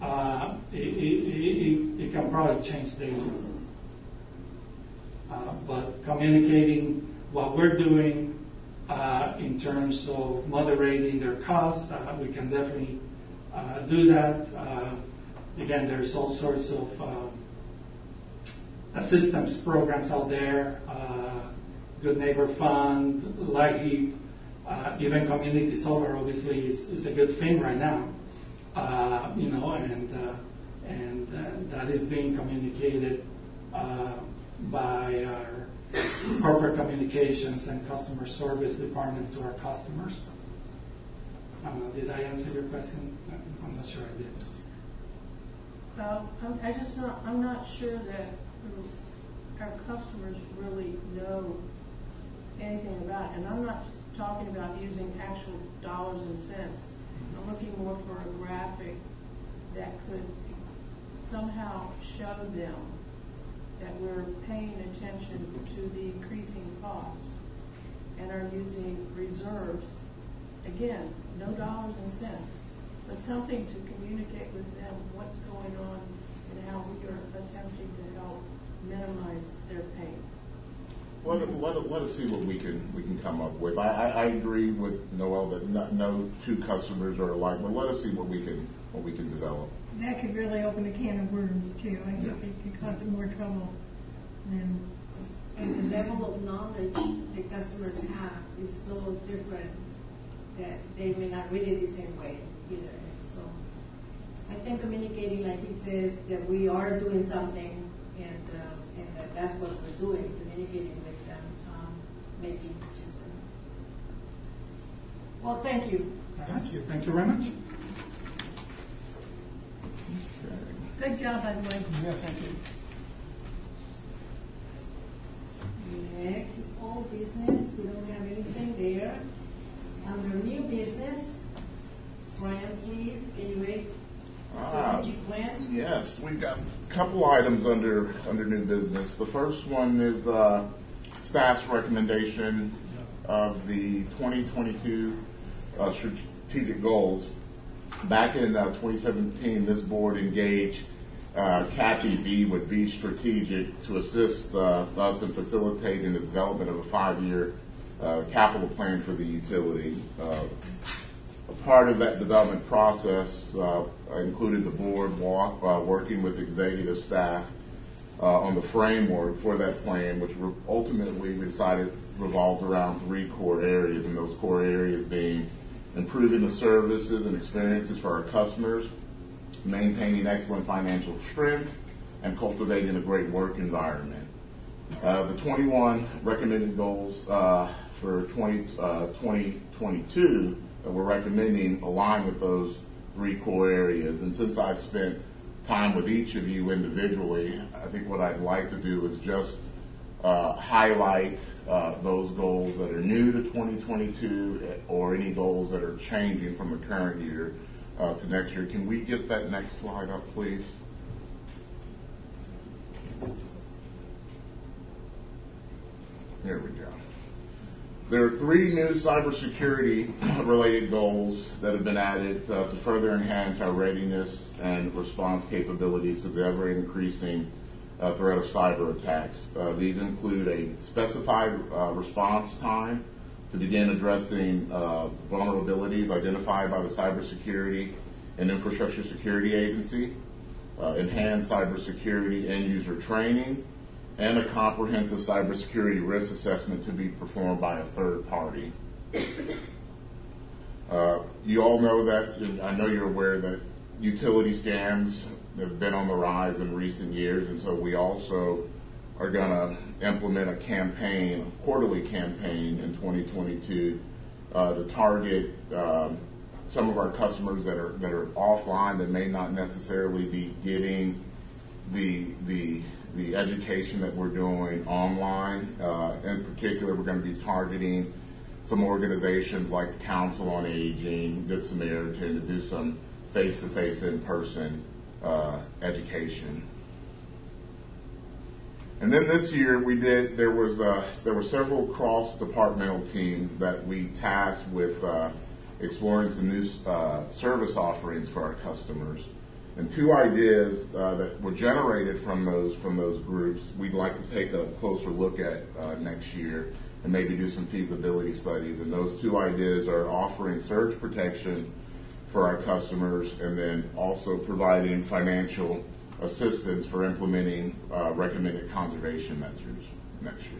it can probably change daily. But communicating what we're doing in terms of moderating their costs, we can definitely do that. Again, there's all sorts of assistance programs out there, Good Neighbor Fund, LIHEAP, even community solar obviously is a good thing right now, and that is being communicated by our corporate communications and customer service department to our customers. Did I answer your question? I'm not sure I did. I'm not sure that our customers really know anything about it. And I'm not talking about using actual dollars and cents. I'm looking more for a graphic that could somehow show them that we're paying attention to the increasing cost and are using reserves. Again, no dollars and cents, but something to communicate with them what's going on and how we are attempting to help minimize their pain. Let us see what we can come up with. I agree with Noel that no 2 customers are alike, but let us see what we can develop. That could really open a can of worms too. I think it could cause them more trouble. And the level of knowledge the customers have is so different that they may not read it the same way either. So I think communicating, like he says, that we are doing something and that that's what we're doing, communicating with them, maybe just well, thank you. Thank you. Thank you very much. good job, by the way. Yeah, thank you. Next is old business. We don't have anything there. Under new business, Brian, please, KUA strategic plan. Yes, we've got a couple items under new business. The first one is staff's recommendation of the 2022 strategic goals. Back in 2017, this board engaged Kathy B with B Strategic to assist us in facilitating the development of a 5-year capital plan for the utility. A part of that development process included the board working with executive staff on the framework for that plan, which ultimately we decided revolved around 3 core areas, and those core areas being improving the services and experiences for our customers, maintaining excellent financial strength, and cultivating a great work environment. The 21 recommended goals for 2022 that we're recommending align with those 3 core areas. And since I've spent time with each of you individually, I think what I'd like to do is just highlight those goals that are new to 2022 or any goals that are changing from the current year to next year. Can we get that next slide up, please? There we go. There are 3 new cybersecurity related goals that have been added to further enhance our readiness and response capabilities to the ever increasing threat of cyber attacks. These include a specified response time to begin addressing vulnerabilities identified by the Cybersecurity and Infrastructure Security Agency, enhanced cybersecurity end user training, and a comprehensive cybersecurity risk assessment to be performed by a third party. You all know that, and I know you're aware that utility scams have been on the rise in recent years, and so we also are going to implement a campaign, a quarterly campaign in 2022 to target some of our customers that are offline that may not necessarily be getting the education that we're doing online. In particular, we're going to be targeting some organizations like the Council on Aging, Good Samaritan, to do some face-to-face, in-person education. And then this year there were several cross-departmental teams that we tasked with exploring some new service offerings for our customers. And 2 ideas that were generated from those groups we'd like to take a closer look at next year and maybe do some feasibility studies. And those 2 ideas are offering surge protection for our customers and then also providing financial assistance for implementing recommended conservation measures next year.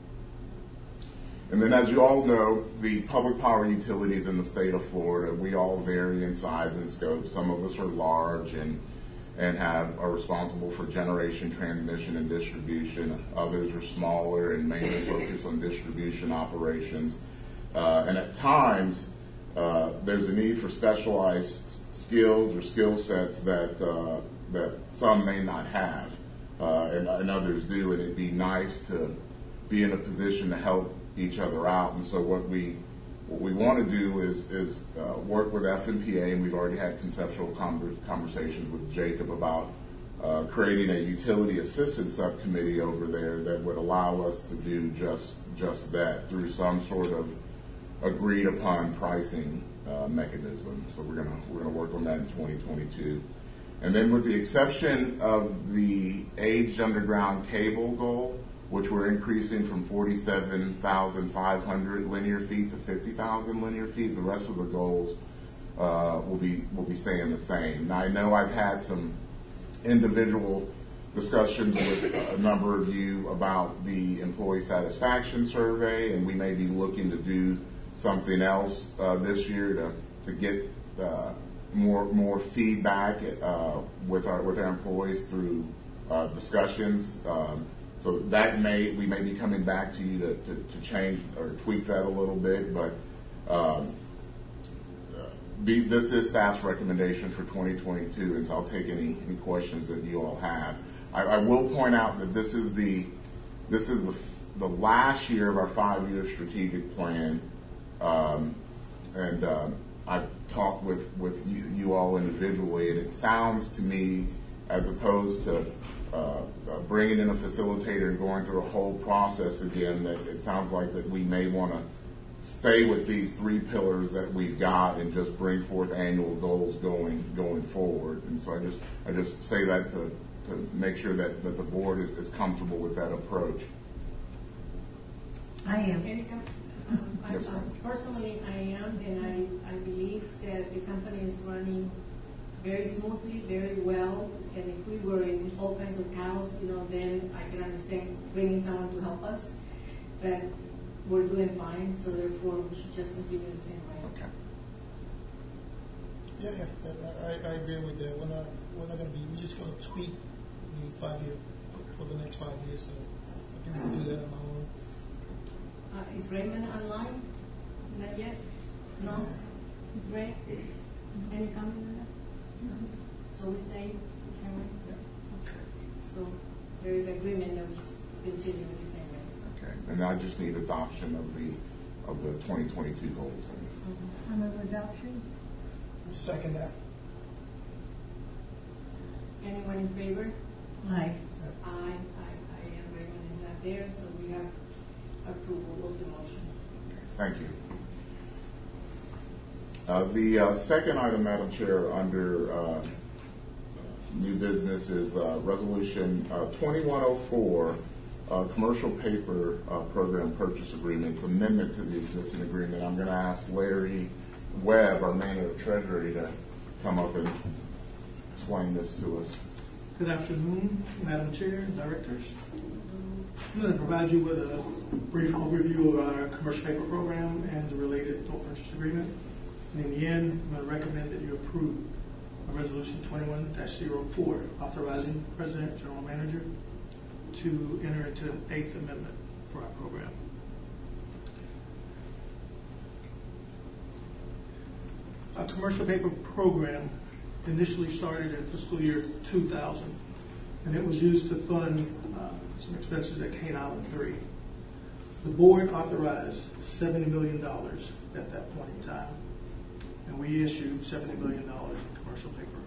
And then, as you all know, the public power utilities in the state of Florida, we all vary in size and scope. Some of us are large and are responsible for generation, transmission, and distribution. Others are smaller and mainly focus on distribution operations. And at times, there's a need for specialized skills or skill sets that some may not have, and others do. And it'd be nice to be in a position to help each other out. And so what we want to do is work with FMPA, and we've already had conceptual conversations with Jacob about creating a utility assistance subcommittee over there that would allow us to do just that through some sort of agreed upon pricing mechanism. So we're gonna work on that in 2022. And then, with the exception of the aged underground cable goal, which we're increasing from 47,500 linear feet to 50,000 linear feet, the rest of the goals will be staying the same. Now, I know I've had some individual discussions with a number of you about the employee satisfaction survey, and we may be looking to do something else this year to get more feedback with our employees through discussions. So that we may be coming back to you to change or tweak that a little bit, but this is staff's recommendation for 2022, and so I'll take any questions that you all have. I will point out that this is the last year of our 5-year strategic plan, and I've talked with you all individually, and it sounds to me, as opposed to bringing in a facilitator and going through a whole process again, that it sounds like that we may want to stay with these 3 pillars that we've got and just bring forth annual goals going forward. And so I just say that to make sure that the board is comfortable with that approach. I am. Erika? Yes, Personally, I am, and I believe that the company is running very smoothly, very well. And if we were in all kinds of chaos, then I can understand bringing someone to help us. But we're doing fine, so therefore we should just continue the same way. Okay. Yeah, I agree with that. We're not going to be, we're just going to tweak the 5-year for the next 5 years. So I think we'll do that on our own. Is Raymond online? Not yet? No? Is Ray? Any comment on that? No. So we stay the same way? Yeah. So there is agreement that we continue the same way. Okay. And I just need adoption of the 2022 goals. I move adoption. Second that. Anyone in favor? Aye. Aye. And Raymond is not there, so we have approval of the motion. Thank you. The second item, Madam Chair, under new business is Resolution 2104, Commercial Paper Program Purchase Agreements, amendment to the existing agreement. I'm going to ask Larry Webb, our Manager of Treasury, to come up and explain this to us. Good afternoon, Madam Chair and Directors. I'm going to provide you with a brief overview of our commercial paper program and the related note purchase agreement. And in the end, I'm going to recommend that you approve Resolution 21-04, authorizing the President, General Manager, to enter into an 8th Amendment for our program. Our commercial paper program initially started in fiscal year 2000, and it was used to fund some expenses at Cane Island 3. The board authorized $70 million at that point in time, and we issued $70 million in commercial paper.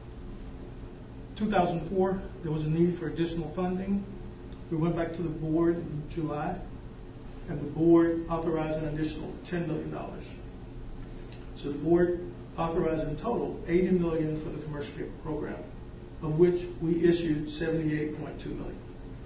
2004, there was a need for additional funding. We went back to the board in July, and the board authorized an additional $10 million. So the board authorized in total $80 million for the commercial paper program, of which we issued $78.2 million.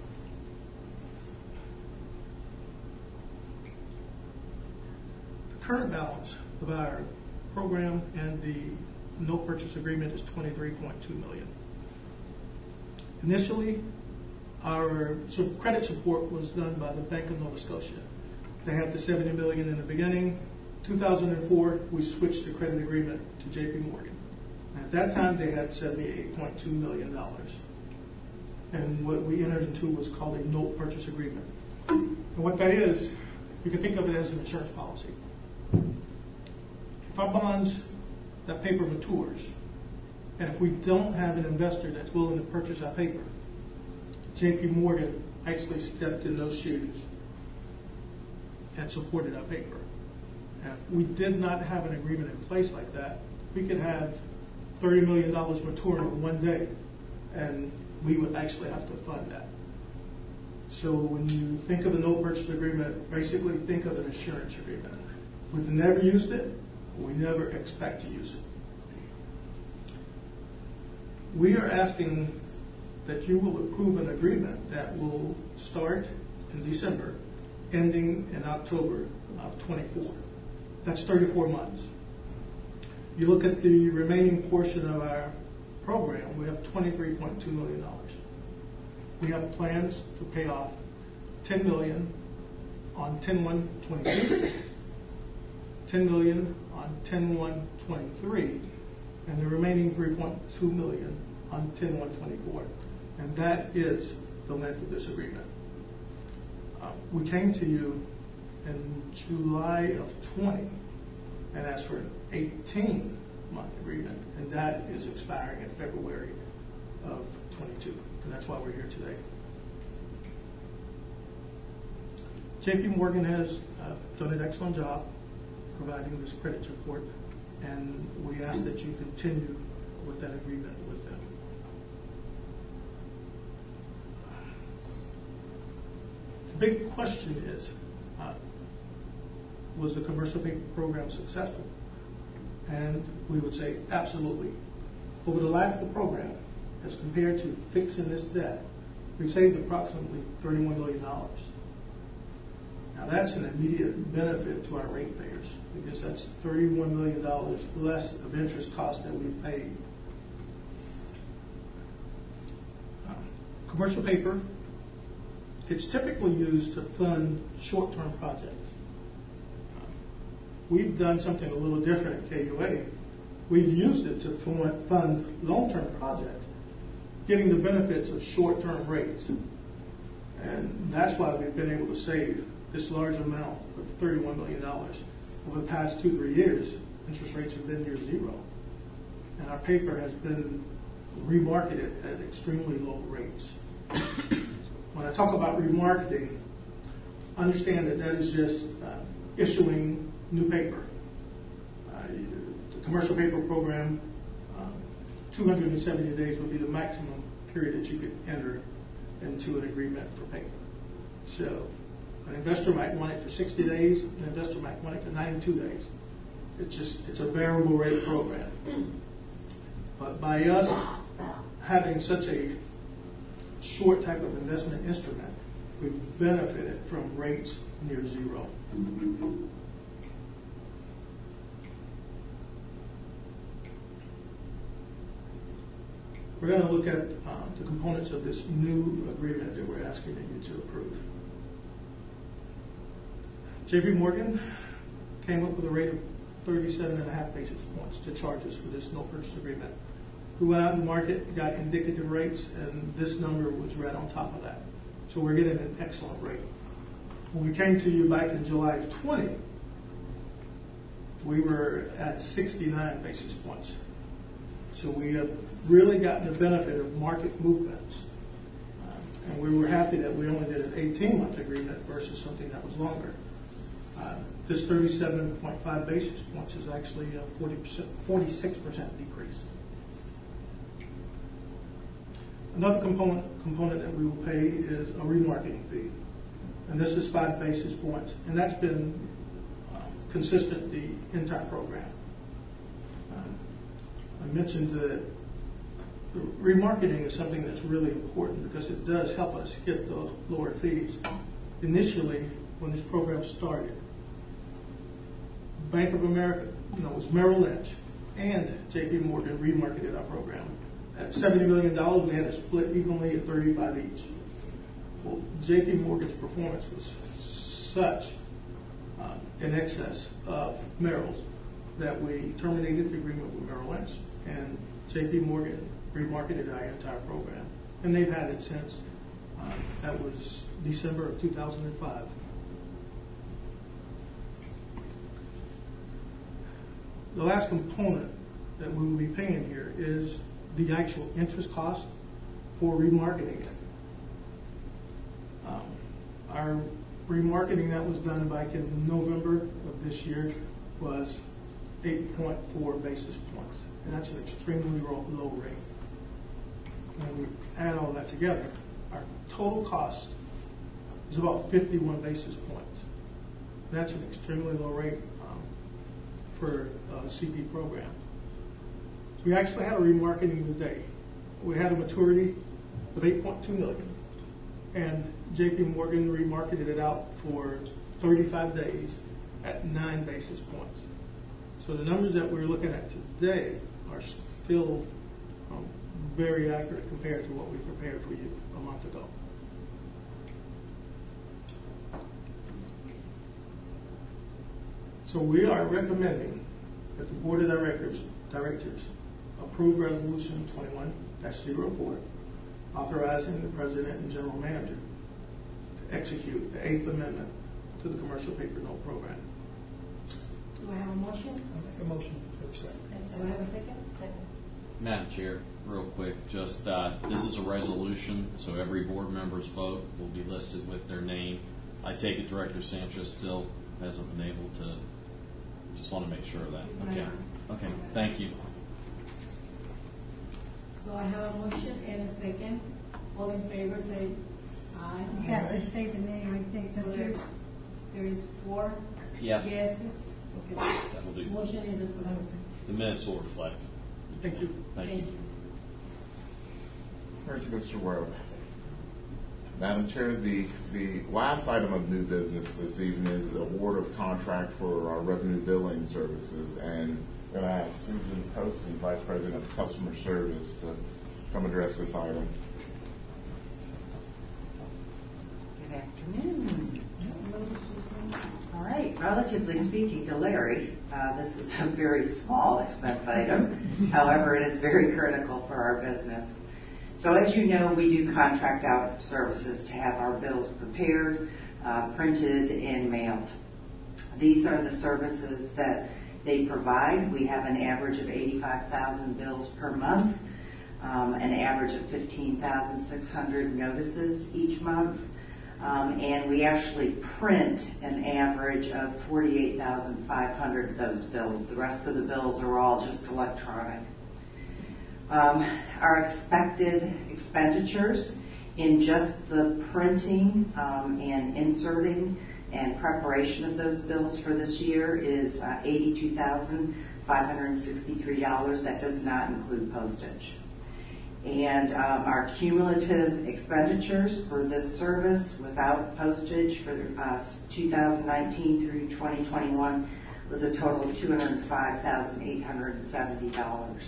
The current balance of our program and the note purchase agreement is $23.2 million. Initially, our credit support was done by the Bank of Nova Scotia. They had the $70 million in the beginning. 2004, we switched the credit agreement to JP Morgan. At that time, they had $78.2 million. And what we entered into was called a note purchase agreement. And what that is, you can think of it as an insurance policy. If our bonds, that paper matures, and if we don't have an investor that's willing to purchase our paper, JP Morgan actually stepped in those shoes and supported our paper. And if we did not have an agreement in place like that, we could have $30 million maturing in one day, and we would actually have to fund that. So when you think of a note purchase agreement, basically think of an insurance agreement. We've never used it. We never expect to use it. We are asking that you will approve an agreement that will start in December, ending in October of 24. That's 34 months. You look at the remaining portion of our program, we have $23.2 million. We have plans to pay off $10 million on 10/1/22, $10 million on 10/1/23, and the remaining $3.2 million on 10/1/24. And that is the length of this agreement. We came to you in July of 20 and asked for an 18-month agreement, and that is expiring in February of 22, and that's why we're here today. JP Morgan has done an excellent job providing this credit support, and we ask that you continue with that agreement with them. The big question is, was the commercial paper program successful? And we would say absolutely. Over the life of the program, as compared to fixing this debt, we've saved approximately $31 million. Now that's an immediate benefit to our ratepayers, because that's $31 million less of interest costs that we've paid. Commercial paper, it's typically used to fund short-term projects. We've done something a little different at KUA. we've used it to fund long-term projects, getting the benefits of short-term rates. And that's why we've been able to save this large amount of $31 million. Over the past 2-3 years, interest rates have been near zero. And our paper has been remarketed at extremely low rates. When I talk about remarketing, understand that that is just issuing new paper. The commercial paper program, 270 days would be the maximum period that you could enter into an agreement for paper. So an investor might want it for 60 days, an investor might want it for 92 days. It's a variable rate program. But by us having such a short type of investment instrument, we've benefited from rates near zero. We're going to look at the components of this new agreement that we're asking you to approve. JP Morgan came up with a rate of 37.5 basis points to charge us for this note purchase agreement. We went out in the market, got indicative rates, and this number was right on top of that. So we're getting an excellent rate. When we came to you back in July of 20, we were at 69 basis points. So we have really gotten the benefit of market movements. And we were happy that we only did an 18-month agreement versus something that was longer. This 37.5 basis points is actually a 46% decrease. Another component that we will pay is a remarketing fee. And this is 5 basis points. And that's been consistent the entire program. I mentioned that remarketing is something that's really important because it does help us get those lower fees. Initially, when this program started, Bank of America, it was Merrill Lynch and JP Morgan remarketed our program. At $70 million, we had it split evenly at 35 each. Well, JP Morgan's performance was such in excess of Merrill's that we terminated the agreement with Merrill Lynch, and JP Morgan remarketed our entire program. And they've had it since. That was December of 2005. The last component that we will be paying here is the actual interest cost for remarketing it. Our remarketing that was done back in November of this year was 8.4 basis points, and that's an extremely low rate. When we add all that together, our total cost is about 51 basis points. That's an extremely low rate for a CP program. We actually had a remarketing today. We had a maturity of $8.2 million, and JP Morgan remarketed it out for 35 days at 9 basis points. So the numbers that we're looking at today are still very accurate compared to what we prepared for you a month ago. So we are recommending that the Board of Directors approve Resolution 21-04, authorizing the President and General Manager to execute the 8th Amendment to the Commercial Paper Note Program. Do I have a motion? I make a motion to accept. Do I have a second? Second. Madam Chair, real quick, just this is a resolution, so every board member's vote will be listed with their name. I take it Director Sanchez still hasn't been able to. Just want to make sure of that. Okay. Okay. Thank you. So I have a motion and a second. All in favor say aye. You have to say the name, I think. So there is 4 Yeah. yeses. Okay. That will do. Motion is approved. The minutes will reflect. Thank you. Thank you. Thank you, Mr. Ward. Madam Chair, the last item of new business this evening is the award of contract for our revenue billing services. And I'm going to ask Susan Poston, Vice President of Customer Service, to come address this item. Good afternoon. Hello, Susan. All right. relatively speaking to Larry, this is a very small expense item. However, it is very critical for our business. So as you know, we do contract out services to have our bills prepared, printed, and mailed. These are the services that they provide. We have an average of 85,000 bills per month, an average of 15,600 notices each month, and we actually print an average of 48,500 of those bills. The rest of the bills are all just electronic. Our expected expenditures in just the printing and inserting and preparation of those bills for this year is $82,563. That does not include postage. And our cumulative expenditures for this service without postage for 2019 through 2021 was a total of $205,870.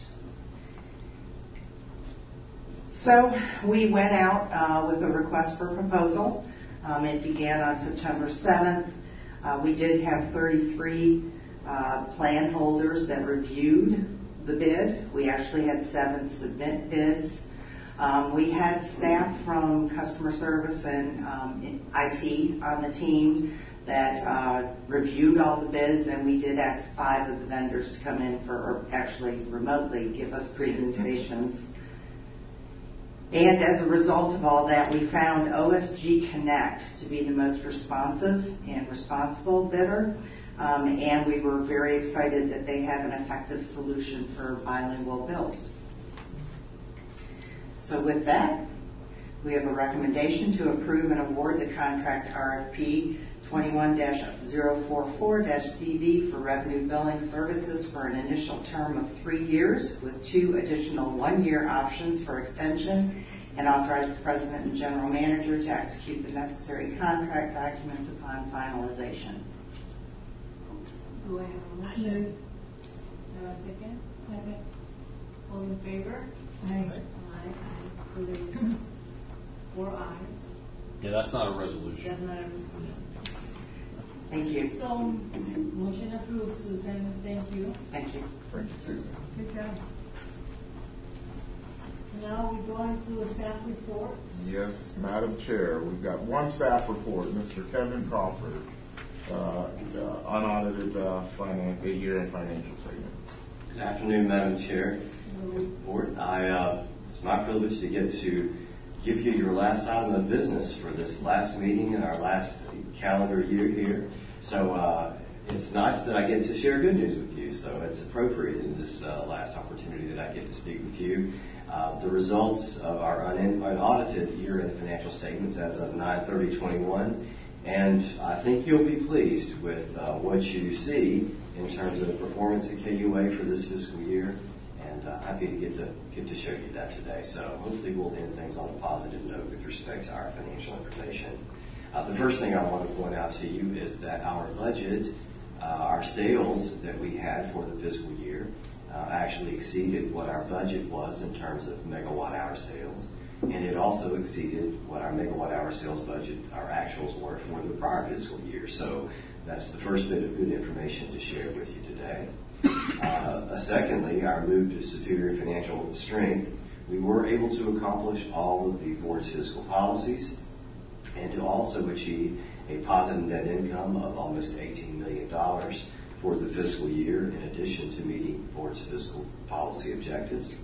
So we went out with a request for proposal. It began on September 7th. We did have 33 plan holders that reviewed the bid. We actually had 7 submit bids. We had staff from customer service and IT on the team that reviewed all the bids, and we did ask 5 of the vendors to come in or actually remotely give us presentations. And as a result of all that, we found OSG Connect to be the most responsive and responsible bidder. And we were very excited that they have an effective solution for bilingual bills. So with that, we have a recommendation to approve and award the contract RFP 21-044-CV for revenue billing services for an initial term of 3 years with 2 additional 1-year options for extension, and authorize the President and General Manager to execute the necessary contract documents upon finalization. Do I have a motion? Have a second? Second. All in favor? Aye. Aye. So there's 4 ayes. Yeah, that's not a resolution. That's not a resolution. Thank you. So, motion approved, Susan. Thank you. Thank you. Thank you, Susan. Good job. Now we go into staff reports. Yes, Madam Chair, we've got one staff report, Mr. Kevin Crawford, unaudited year-end financial statement. Good afternoon, Madam Chair. Board. It's my privilege to get to give you your last item of business for this last meeting in our last calendar year here. So it's nice that I get to share good news with you. So it's appropriate in this last opportunity that I get to speak with you. The results of our unaudited year-end financial statements as of 9/30/21, and I think you'll be pleased with what you see in terms of the performance at KUA for this fiscal year, and happy to get to show you that today. So hopefully we'll end things on a positive note with respect to our financial information. The first thing I want to point out to you is that our budget, our sales that we had for the fiscal year, actually exceeded what our budget was in terms of megawatt hour sales, and it also exceeded what our megawatt hour sales budget, our actuals were for the prior fiscal year. So that's the first bit of good information to share with you today. Secondly, our move to superior financial strength, we were able to accomplish all of the board's fiscal policies and to also achieve a positive net income of almost $18 million for the fiscal year, in addition to meeting the board's fiscal policy objectives.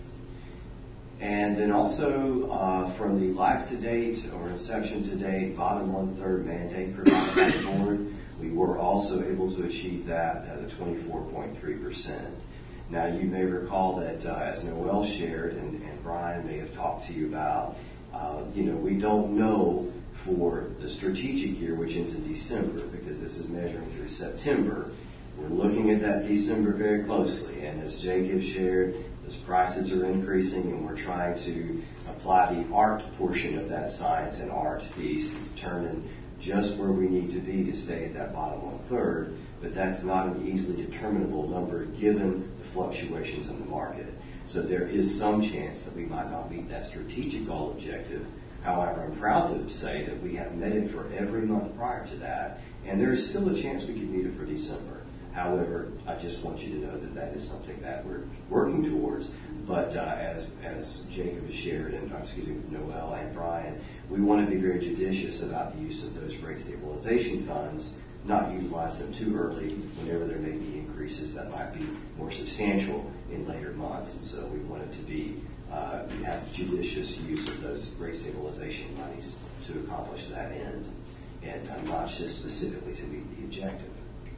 And then also from the life to date or inception to date, bottom 1/3 mandate provided by the board, we were also able to achieve that at a 24.3%. Now you may recall that as Noel shared and Brian may have talked to you about, we don't know for the strategic year, which ends in December, because this is measuring through September. We're looking at that December very closely, and as Jacob shared, as prices are increasing, and we're trying to apply the art portion of that science and art piece to determine just where we need to be to stay at that bottom 1/3, but that's not an easily determinable number given the fluctuations in the market. So there is some chance that we might not meet that strategic goal objective. However, I'm proud to say that we have met it for every month prior to that, and there is still a chance we could meet it for December. However, I just want you to know that that is something that we're working towards. But as Jacob has shared, and Noel and Brian, we want to be very judicious about the use of those rate stabilization funds, not utilize them too early whenever there may be increases that might be more substantial in later months. And so we want it to be have judicious use of those rate stabilization monies to accomplish that end, and not just specifically to meet the objective.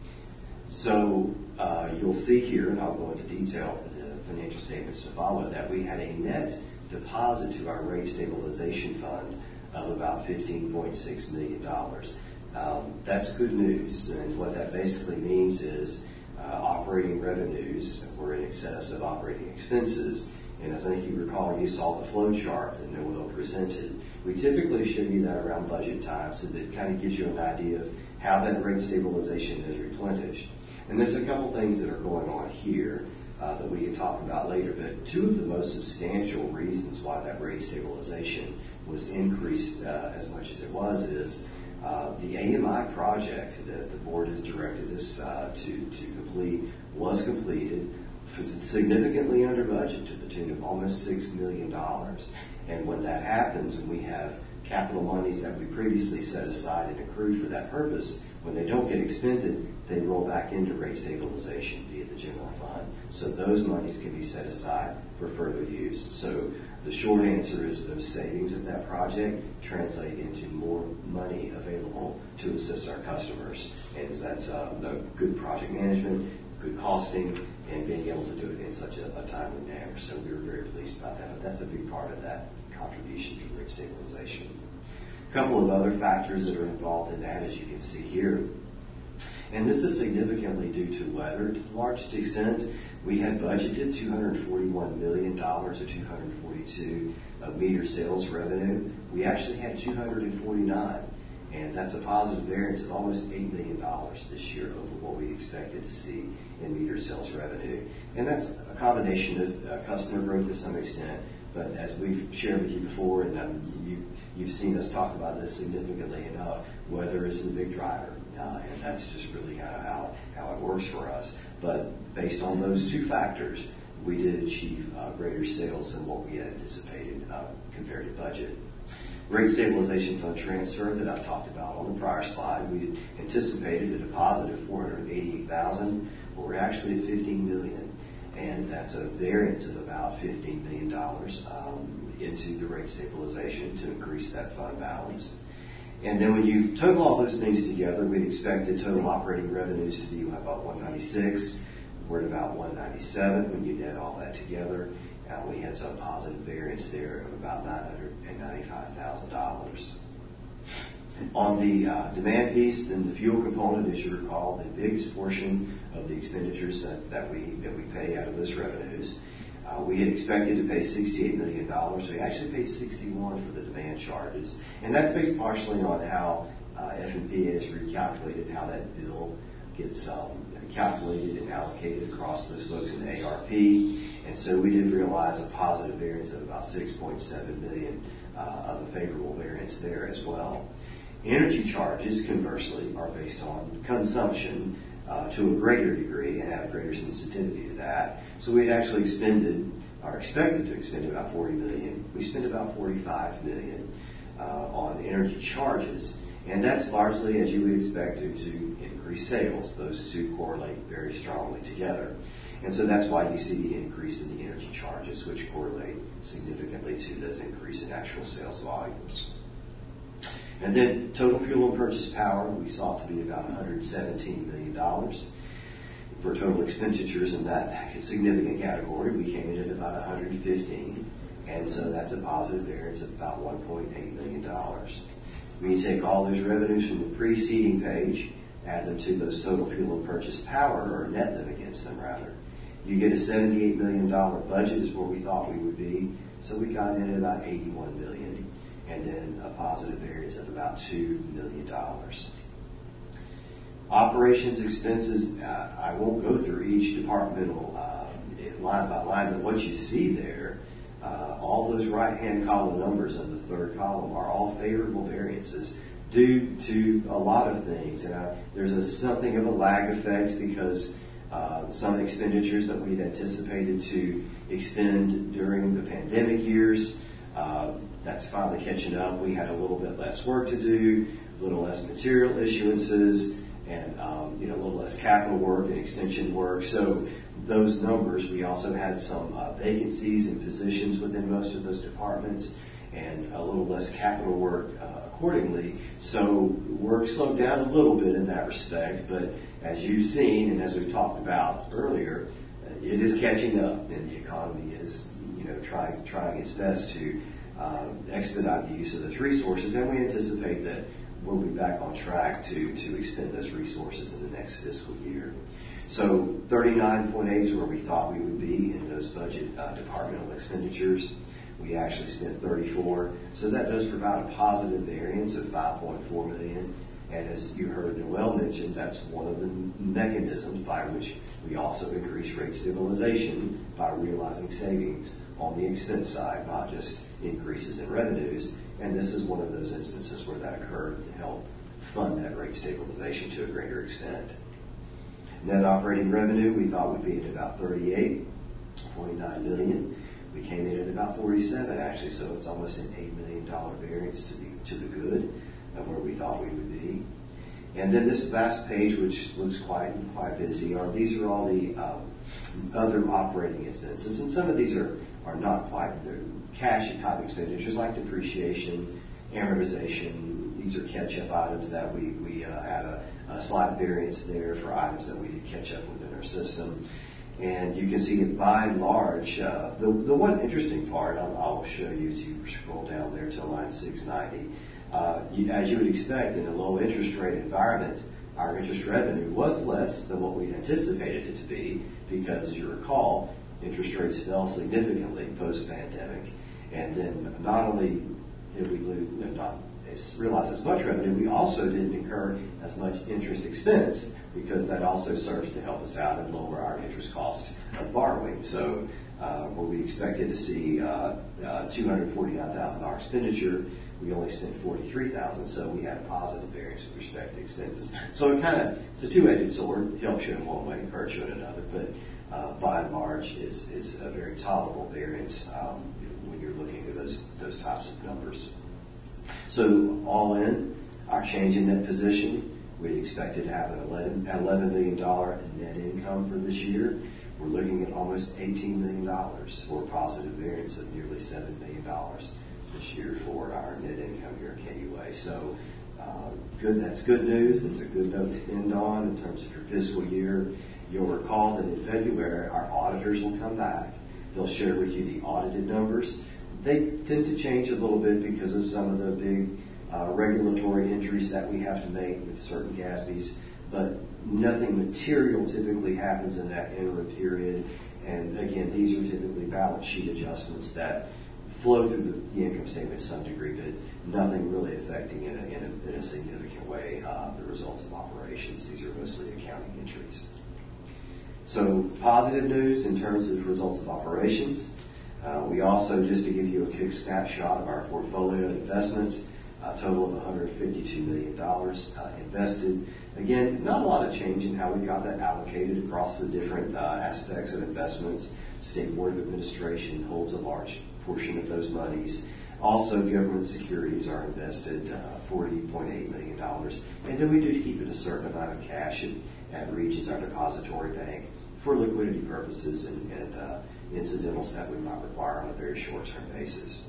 So you'll see here, and I'll go into detail in the financial statements to follow, that we had a net deposit to our rate stabilization fund of about $15.6 million. That's good news, and what that basically means is operating revenues were in excess of operating expenses. And as I think you recall, you saw the flow chart that Noel presented. We typically show you that around budget time, so that kind of gives you an idea of how that rate stabilization is replenished. And there's a couple things that are going on here that we can talk about later, but two of the most substantial reasons why that rate stabilization was increased as much as it was is the AMI project that the board has directed us to complete was completed, significantly under budget to the tune of almost $6 million. And when that happens, and we have capital monies that we previously set aside and accrued for that purpose, when they don't get expended, they roll back into rate stabilization via the general fund. So those monies can be set aside for further use. So the short answer is those savings of that project translate into more money available to assist our customers. And that's good project management, good costing, and being able to do it in such a timely manner. So we were very pleased about that. But that's a big part of that contribution to rate stabilization. A couple of other factors that are involved in that, as you can see here. And this is significantly due to weather. To the largest extent, we had budgeted $241 million or 242 of meter sales revenue. We actually had 249. And that's a positive variance of almost $8 million this year over what we expected to see in meter sales revenue. And that's a combination of customer growth to some extent, but as we've shared with you before, and you've seen us talk about this significantly enough, weather is the big driver. And that's just really kind of how it works for us. But based on those two factors, we did achieve greater sales than what we had anticipated compared to budget. Rate stabilization fund transfer that I've talked about on the prior slide, we anticipated a deposit of $488,000, but we're actually at $15 million, and that's a variance of about $15 million into the rate stabilization to increase that fund balance. And then when you total all those things together, we expected total operating revenues to be about $196. We're at about $197 when you net all that together. We had some positive variance there of about $995,000. On the demand piece, then the fuel component, as you recall, the biggest portion of the expenditures that we pay out of those revenues. We had expected to pay $68 million. We actually paid $61 for the demand charges, and that's based partially on how FMP has recalculated how that bill gets calculated and allocated across those folks in the ARP. And so we did realize a positive variance of about $6.7 million of a favorable variance there as well. Energy charges, conversely, are based on consumption to a greater degree and have greater sensitivity to that. So we had actually expended, or expected to expend about $40 million. We spent about $45 million on energy charges. And that's largely, as you would expect, due to increased sales. Those two correlate very strongly together. And so that's why you see the increase in the energy charges, which correlate significantly to this increase in actual sales volumes. And then total fuel and purchase power, we saw it to be about $117 million. For total expenditures in that significant category, we came in at about $115. And so that's a positive variance of about $1.8 million. When you take all those revenues from the preceding page, add them to those total fuel and purchase power, or net them against them rather, you get a $78 million budget is where we thought we would be. So we got in at about $81 million, and then a positive variance of about $2 million. Operations expenses, I won't go through each departmental line by line, but what you see there All those right-hand column numbers in the third column are all favorable variances due to a lot of things. And there's something of a lag effect because some expenditures that we'd anticipated to expend during the pandemic years, that's finally catching up. We had a little bit less work to do, a little less material issuances, and a little less capital work and extension work. So those numbers, we also had some vacancies in positions within most of those departments and a little less capital work accordingly. So work slowed down a little bit in that respect, but as you've seen and as we talked about earlier, it is catching up, and the economy is trying its best to expedite the use of those resources, and we anticipate that we'll be back on track to expend those resources in the next fiscal year. So 39.8 is where we thought we would be in those budget departmental expenditures. We actually spent 34, so that does provide a positive variance of $5.4 million. And as you heard Noel mention, that's one of the mechanisms by which we also increase rate stabilization by realizing savings on the expense side, not just increases in revenues. And this is one of those instances where that occurred to help fund that rate stabilization to a greater extent. Net operating revenue we thought would be at about $49 million. We came in at about 47 actually, so it's almost an $8 million variance to the good of where we thought we would be. And then this last page, which looks quite busy, these are all the other operating expenses, and some of these are not quite cash type expenditures like depreciation, amortization. These are catch-up items that we had a slight variance there for items that we did catch up within our system. And you can see it by and large. The one interesting part I'll show you as you scroll down there to line 690. As you would expect in a low interest rate environment, our interest revenue was less than what we anticipated it to be because, as you recall, interest rates fell significantly post-pandemic. And then not only did we not realize as much revenue, we also didn't incur as much interest expense because that also serves to help us out and lower our interest cost of borrowing. So where we expected to see $249,000 expenditure, we only spent $43,000, so we had a positive variance with respect to expenses. So it's a two-edged sword. It helps you in one way, hurts you in another, but by and large is a very tolerable variance when you're looking at those types of numbers. So all in, our change in net position, we expected to have an $11 million in net income for this year. We're looking at almost $18 million for a positive variance of nearly $7 million this year for our net income here at KUA. So that's good news. It's a good note to end on in terms of your fiscal year. You'll recall that in February, our auditors will come back. They'll share with you the audited numbers. They tend to change a little bit because of some of the big regulatory entries that we have to make with certain GASBs, but nothing material typically happens in that interim period. And again, these are typically balance sheet adjustments that flow through the income statement to some degree, but nothing really affecting in a significant way the results of operations. These are mostly accounting entries. So positive news in terms of results of operations. We also, just to give you a quick snapshot of our portfolio investments, a total of $152 million invested. Again, not a lot of change in how we got that allocated across the different aspects of investments. State Board of Administration holds a large portion of those monies. Also, government securities are invested, $40.8 million. And then we do keep it a certain amount of cash at Regions, our depository bank, for liquidity purposes and incidentals that we might require on a very short-term basis.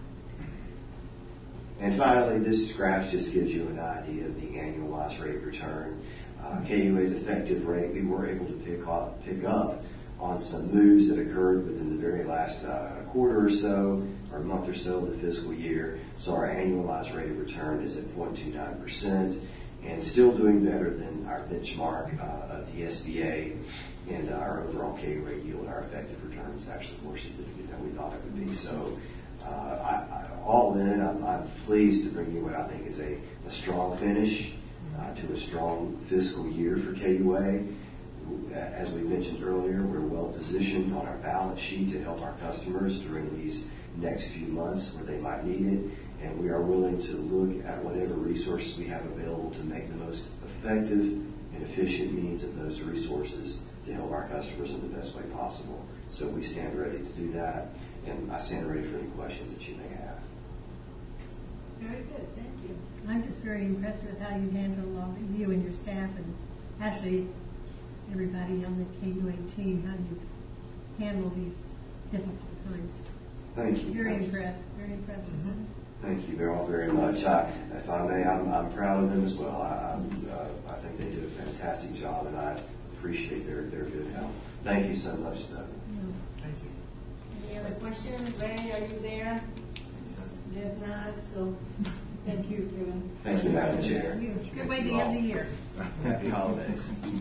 And finally, this graph just gives you an idea of the annualized rate of return. KUA's effective rate, we were able to pick up on some moves that occurred within the very last quarter or so, or month or so of the fiscal year. So our annualized rate of return is at 0.29% and still doing better than our benchmark of the SBA. And our overall KUA yield, our effective return, is actually more significant than we thought it would be. So all in, I'm pleased to bring you what I think is a strong finish to a strong fiscal year for KUA. As we mentioned earlier, we're well positioned on our balance sheet to help our customers during these next few months where they might need it, and we are willing to look at whatever resources we have available to make the most effective and efficient means of those resources to help our customers in the best way possible. So we stand ready to do that, and I stand ready for any questions that you may have. Very good, thank you. I'm just very impressed with how you handle you and your staff, and actually everybody on the KUA team, how you handle these difficult times. Thank you. Very impressed. Very impressed. Mm-hmm. Thank you all very much. If I may, I'm proud of them as well. I think they do a fantastic job, and I appreciate their good help. Thank you so much, Doug. Thank you. Any other questions? Ray, are you there? There's not, so thank you, Kevin. Thank you, Madam Chair. Good way to end the year. Happy holidays.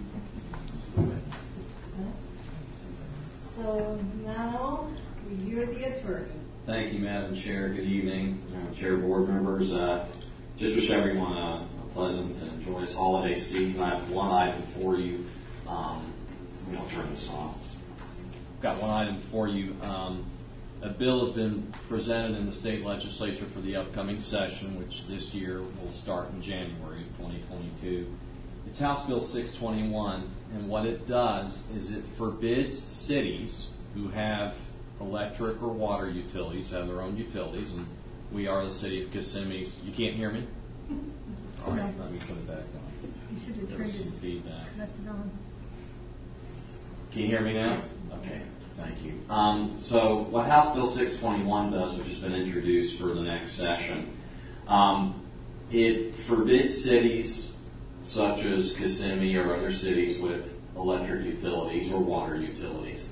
So now we hear the attorney. Thank you, Madam Chair. Good evening, Chair, board members. Just wish everyone a pleasant and joyous holiday season. I have one item for you. I'll turn this on. Got one item for you. A bill has been presented in the state legislature for the upcoming session, which this year will start in January of 2022. It's House Bill 621, and what it does is it forbids cities who have electric or water utilities, have their own utilities, and we are the city of Kissimmee. You can't hear me? All right, let me put it back on. You should have There turned was some it, feedback. left it on. Can you hear me now? Okay, thank you. So what House Bill 621 does, which has been introduced for the next session, it forbids cities such as Kissimmee or other cities with electric utilities or water utilities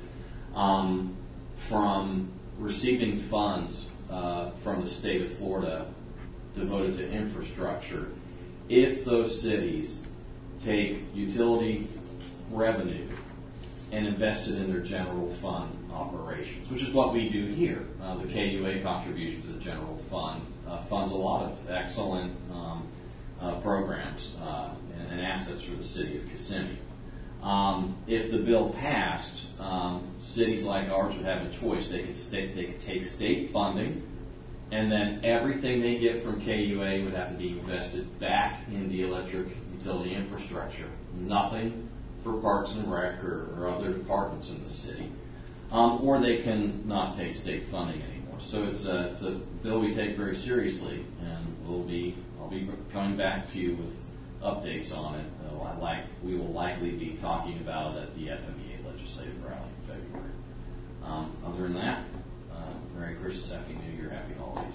from receiving funds from the state of Florida devoted to infrastructure if those cities take utility revenue and invest it in their general fund operations, which is what we do here. The KUA contribution to the general fund funds a lot of excellent programs and assets for the city of Kissimmee. If the bill passed, cities like ours would have a choice. They could take state funding, and then everything they get from KUA would have to be invested back in the electric utility infrastructure. Nothing for Parks and Rec or other departments in the city. Or they can not take state funding anymore. So it's a bill we take very seriously, and I'll be coming back to you with updates on it. We will likely be talking about it at the FMEA legislative rally in February. Other than that, Merry Christmas, Happy New Year, Happy Holidays.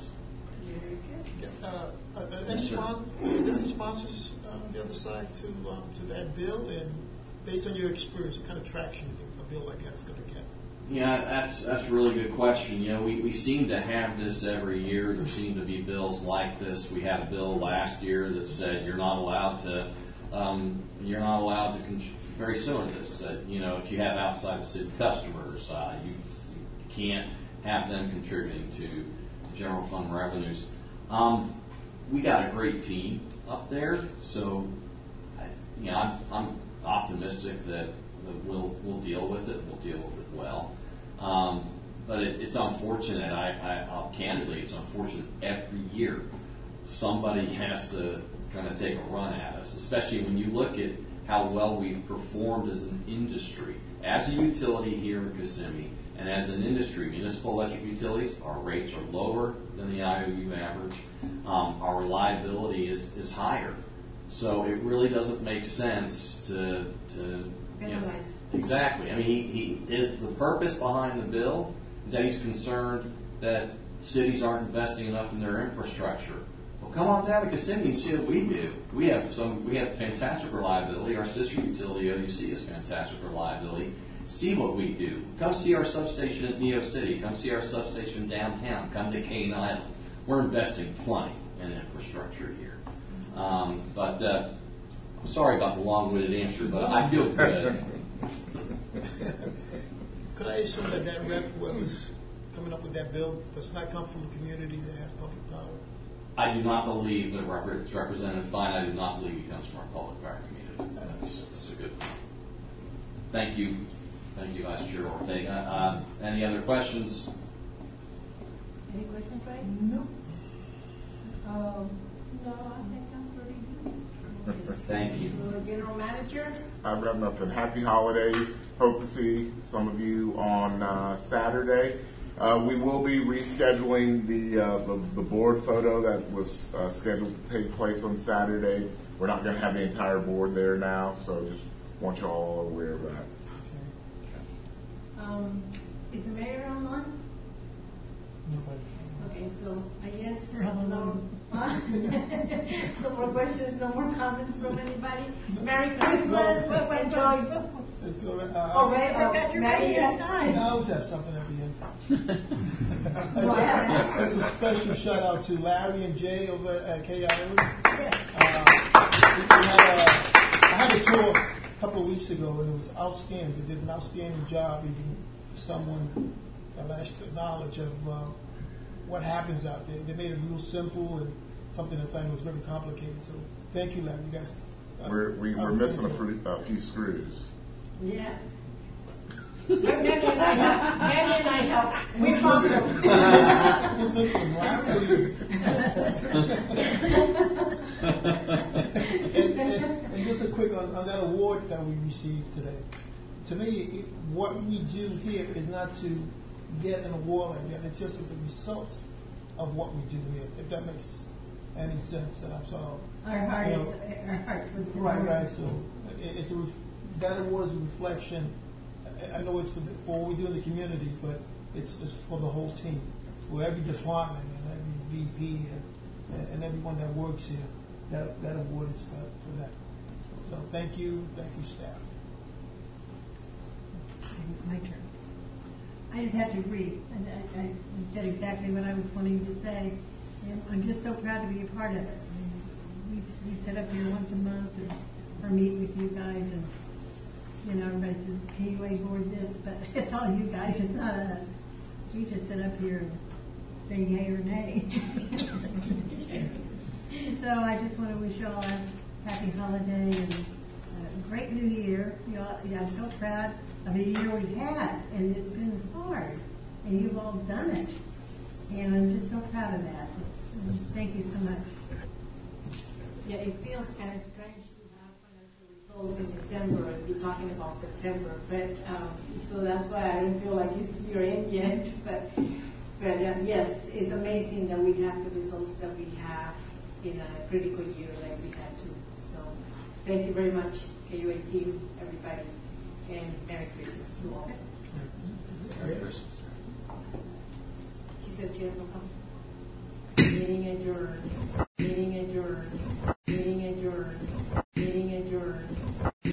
Any sponsors on the other side to that bill? And based on your experience, what kind of traction do you think a bill like that is going to get? Yeah, that's a really good question. You know, we seem to have this every year. There seem to be bills like this. We had a bill last year that said you're not allowed to very similar to this. That, you know, if you have outside the city customers, you can't have them contributing to general fund revenues. We got a great team up there, so I'm optimistic that we'll deal with it. We'll deal with it well. But it's unfortunate. Candidly, it's unfortunate every year somebody has to kind of take a run at us, especially when you look at how well we've performed as an industry. As a utility here in Kissimmee, and as an industry, municipal electric utilities, our rates are lower than the IOU average. Our reliability is higher. So it really doesn't make sense to Penalize. Exactly. I mean, the purpose behind the bill is that he's concerned that cities aren't investing enough in their infrastructure. Well, come on down to Kissimmee and see what we do. We have fantastic reliability. Our sister utility, OUC, has fantastic reliability. See what we do. Come see our substation at Neo City. Come see our substation downtown. Come to Cane Island. We're investing plenty in infrastructure here. But I'm sorry about the long-winded answer, but I feel good. Could I assume that rep, whoever's coming up with that bill, does not come from a community that has public power? I do not believe that Representative Fine, I do not believe he comes from our public power community. That's a good point. Thank you. Thank you, Vice Chair Ortega. Any other questions? Any questions, Ray? No. No, I think I'm pretty good. Thank you. General Manager? I've got nothing. Happy holidays. Hope to see some of you on Saturday. We will be rescheduling the board photo that was scheduled to take place on Saturday. We're not going to have the entire board there now, so just want you all aware of that. Is the mayor online? Okay, so I guess no more questions, no more comments from anybody. Merry Christmas. Enjoy. Let's go. Oh, Ray, I forgot your name. I always have something at the end. That's a special shout out to Larry and Jay over at KIO. I had a tour a couple of weeks ago, and it was outstanding. They did an outstanding job giving someone a last knowledge of what happens out there. They made it real simple and something that was very complicated. So thank you, Larry. You guys. We're missing a few screws. Yeah. Maybe and I help. We sponsor. Who's listening? Larry? And just a quick on that award that we received today. To me, what we do here is not to get an award like that. It's just the results of what we do here, if that makes any sense. So Our hearts would say. Right. So that award is a reflection. I know it's for what we do in the community, but it's for the whole team, for every department and every VP and everyone that works here. That award is for that. So thank you, staff. My turn. I just have to agree. And I said exactly what I was wanting to say. And I'm just so proud to be a part of it. We sit up here once a month or meet with you guys, and everybody says KUA board this, but it's all you guys. It's not us. We just sit up here and say yay or nay. So I just want to wish you all a happy holiday and a great new year. I'm so proud of the year we've had, and it's been hard, and you've all done it. And I'm just so proud of that. And thank you so much. Yeah, it feels kind of strange to have financial results in December and be talking about September, but so that's why I don't feel like it's year end yet. But yes, it's amazing that we have the results that we have in a critical year like we had to. So thank you very much, KUA team, everybody, and Merry Christmas to all. Merry Christmas. She said she had no comment.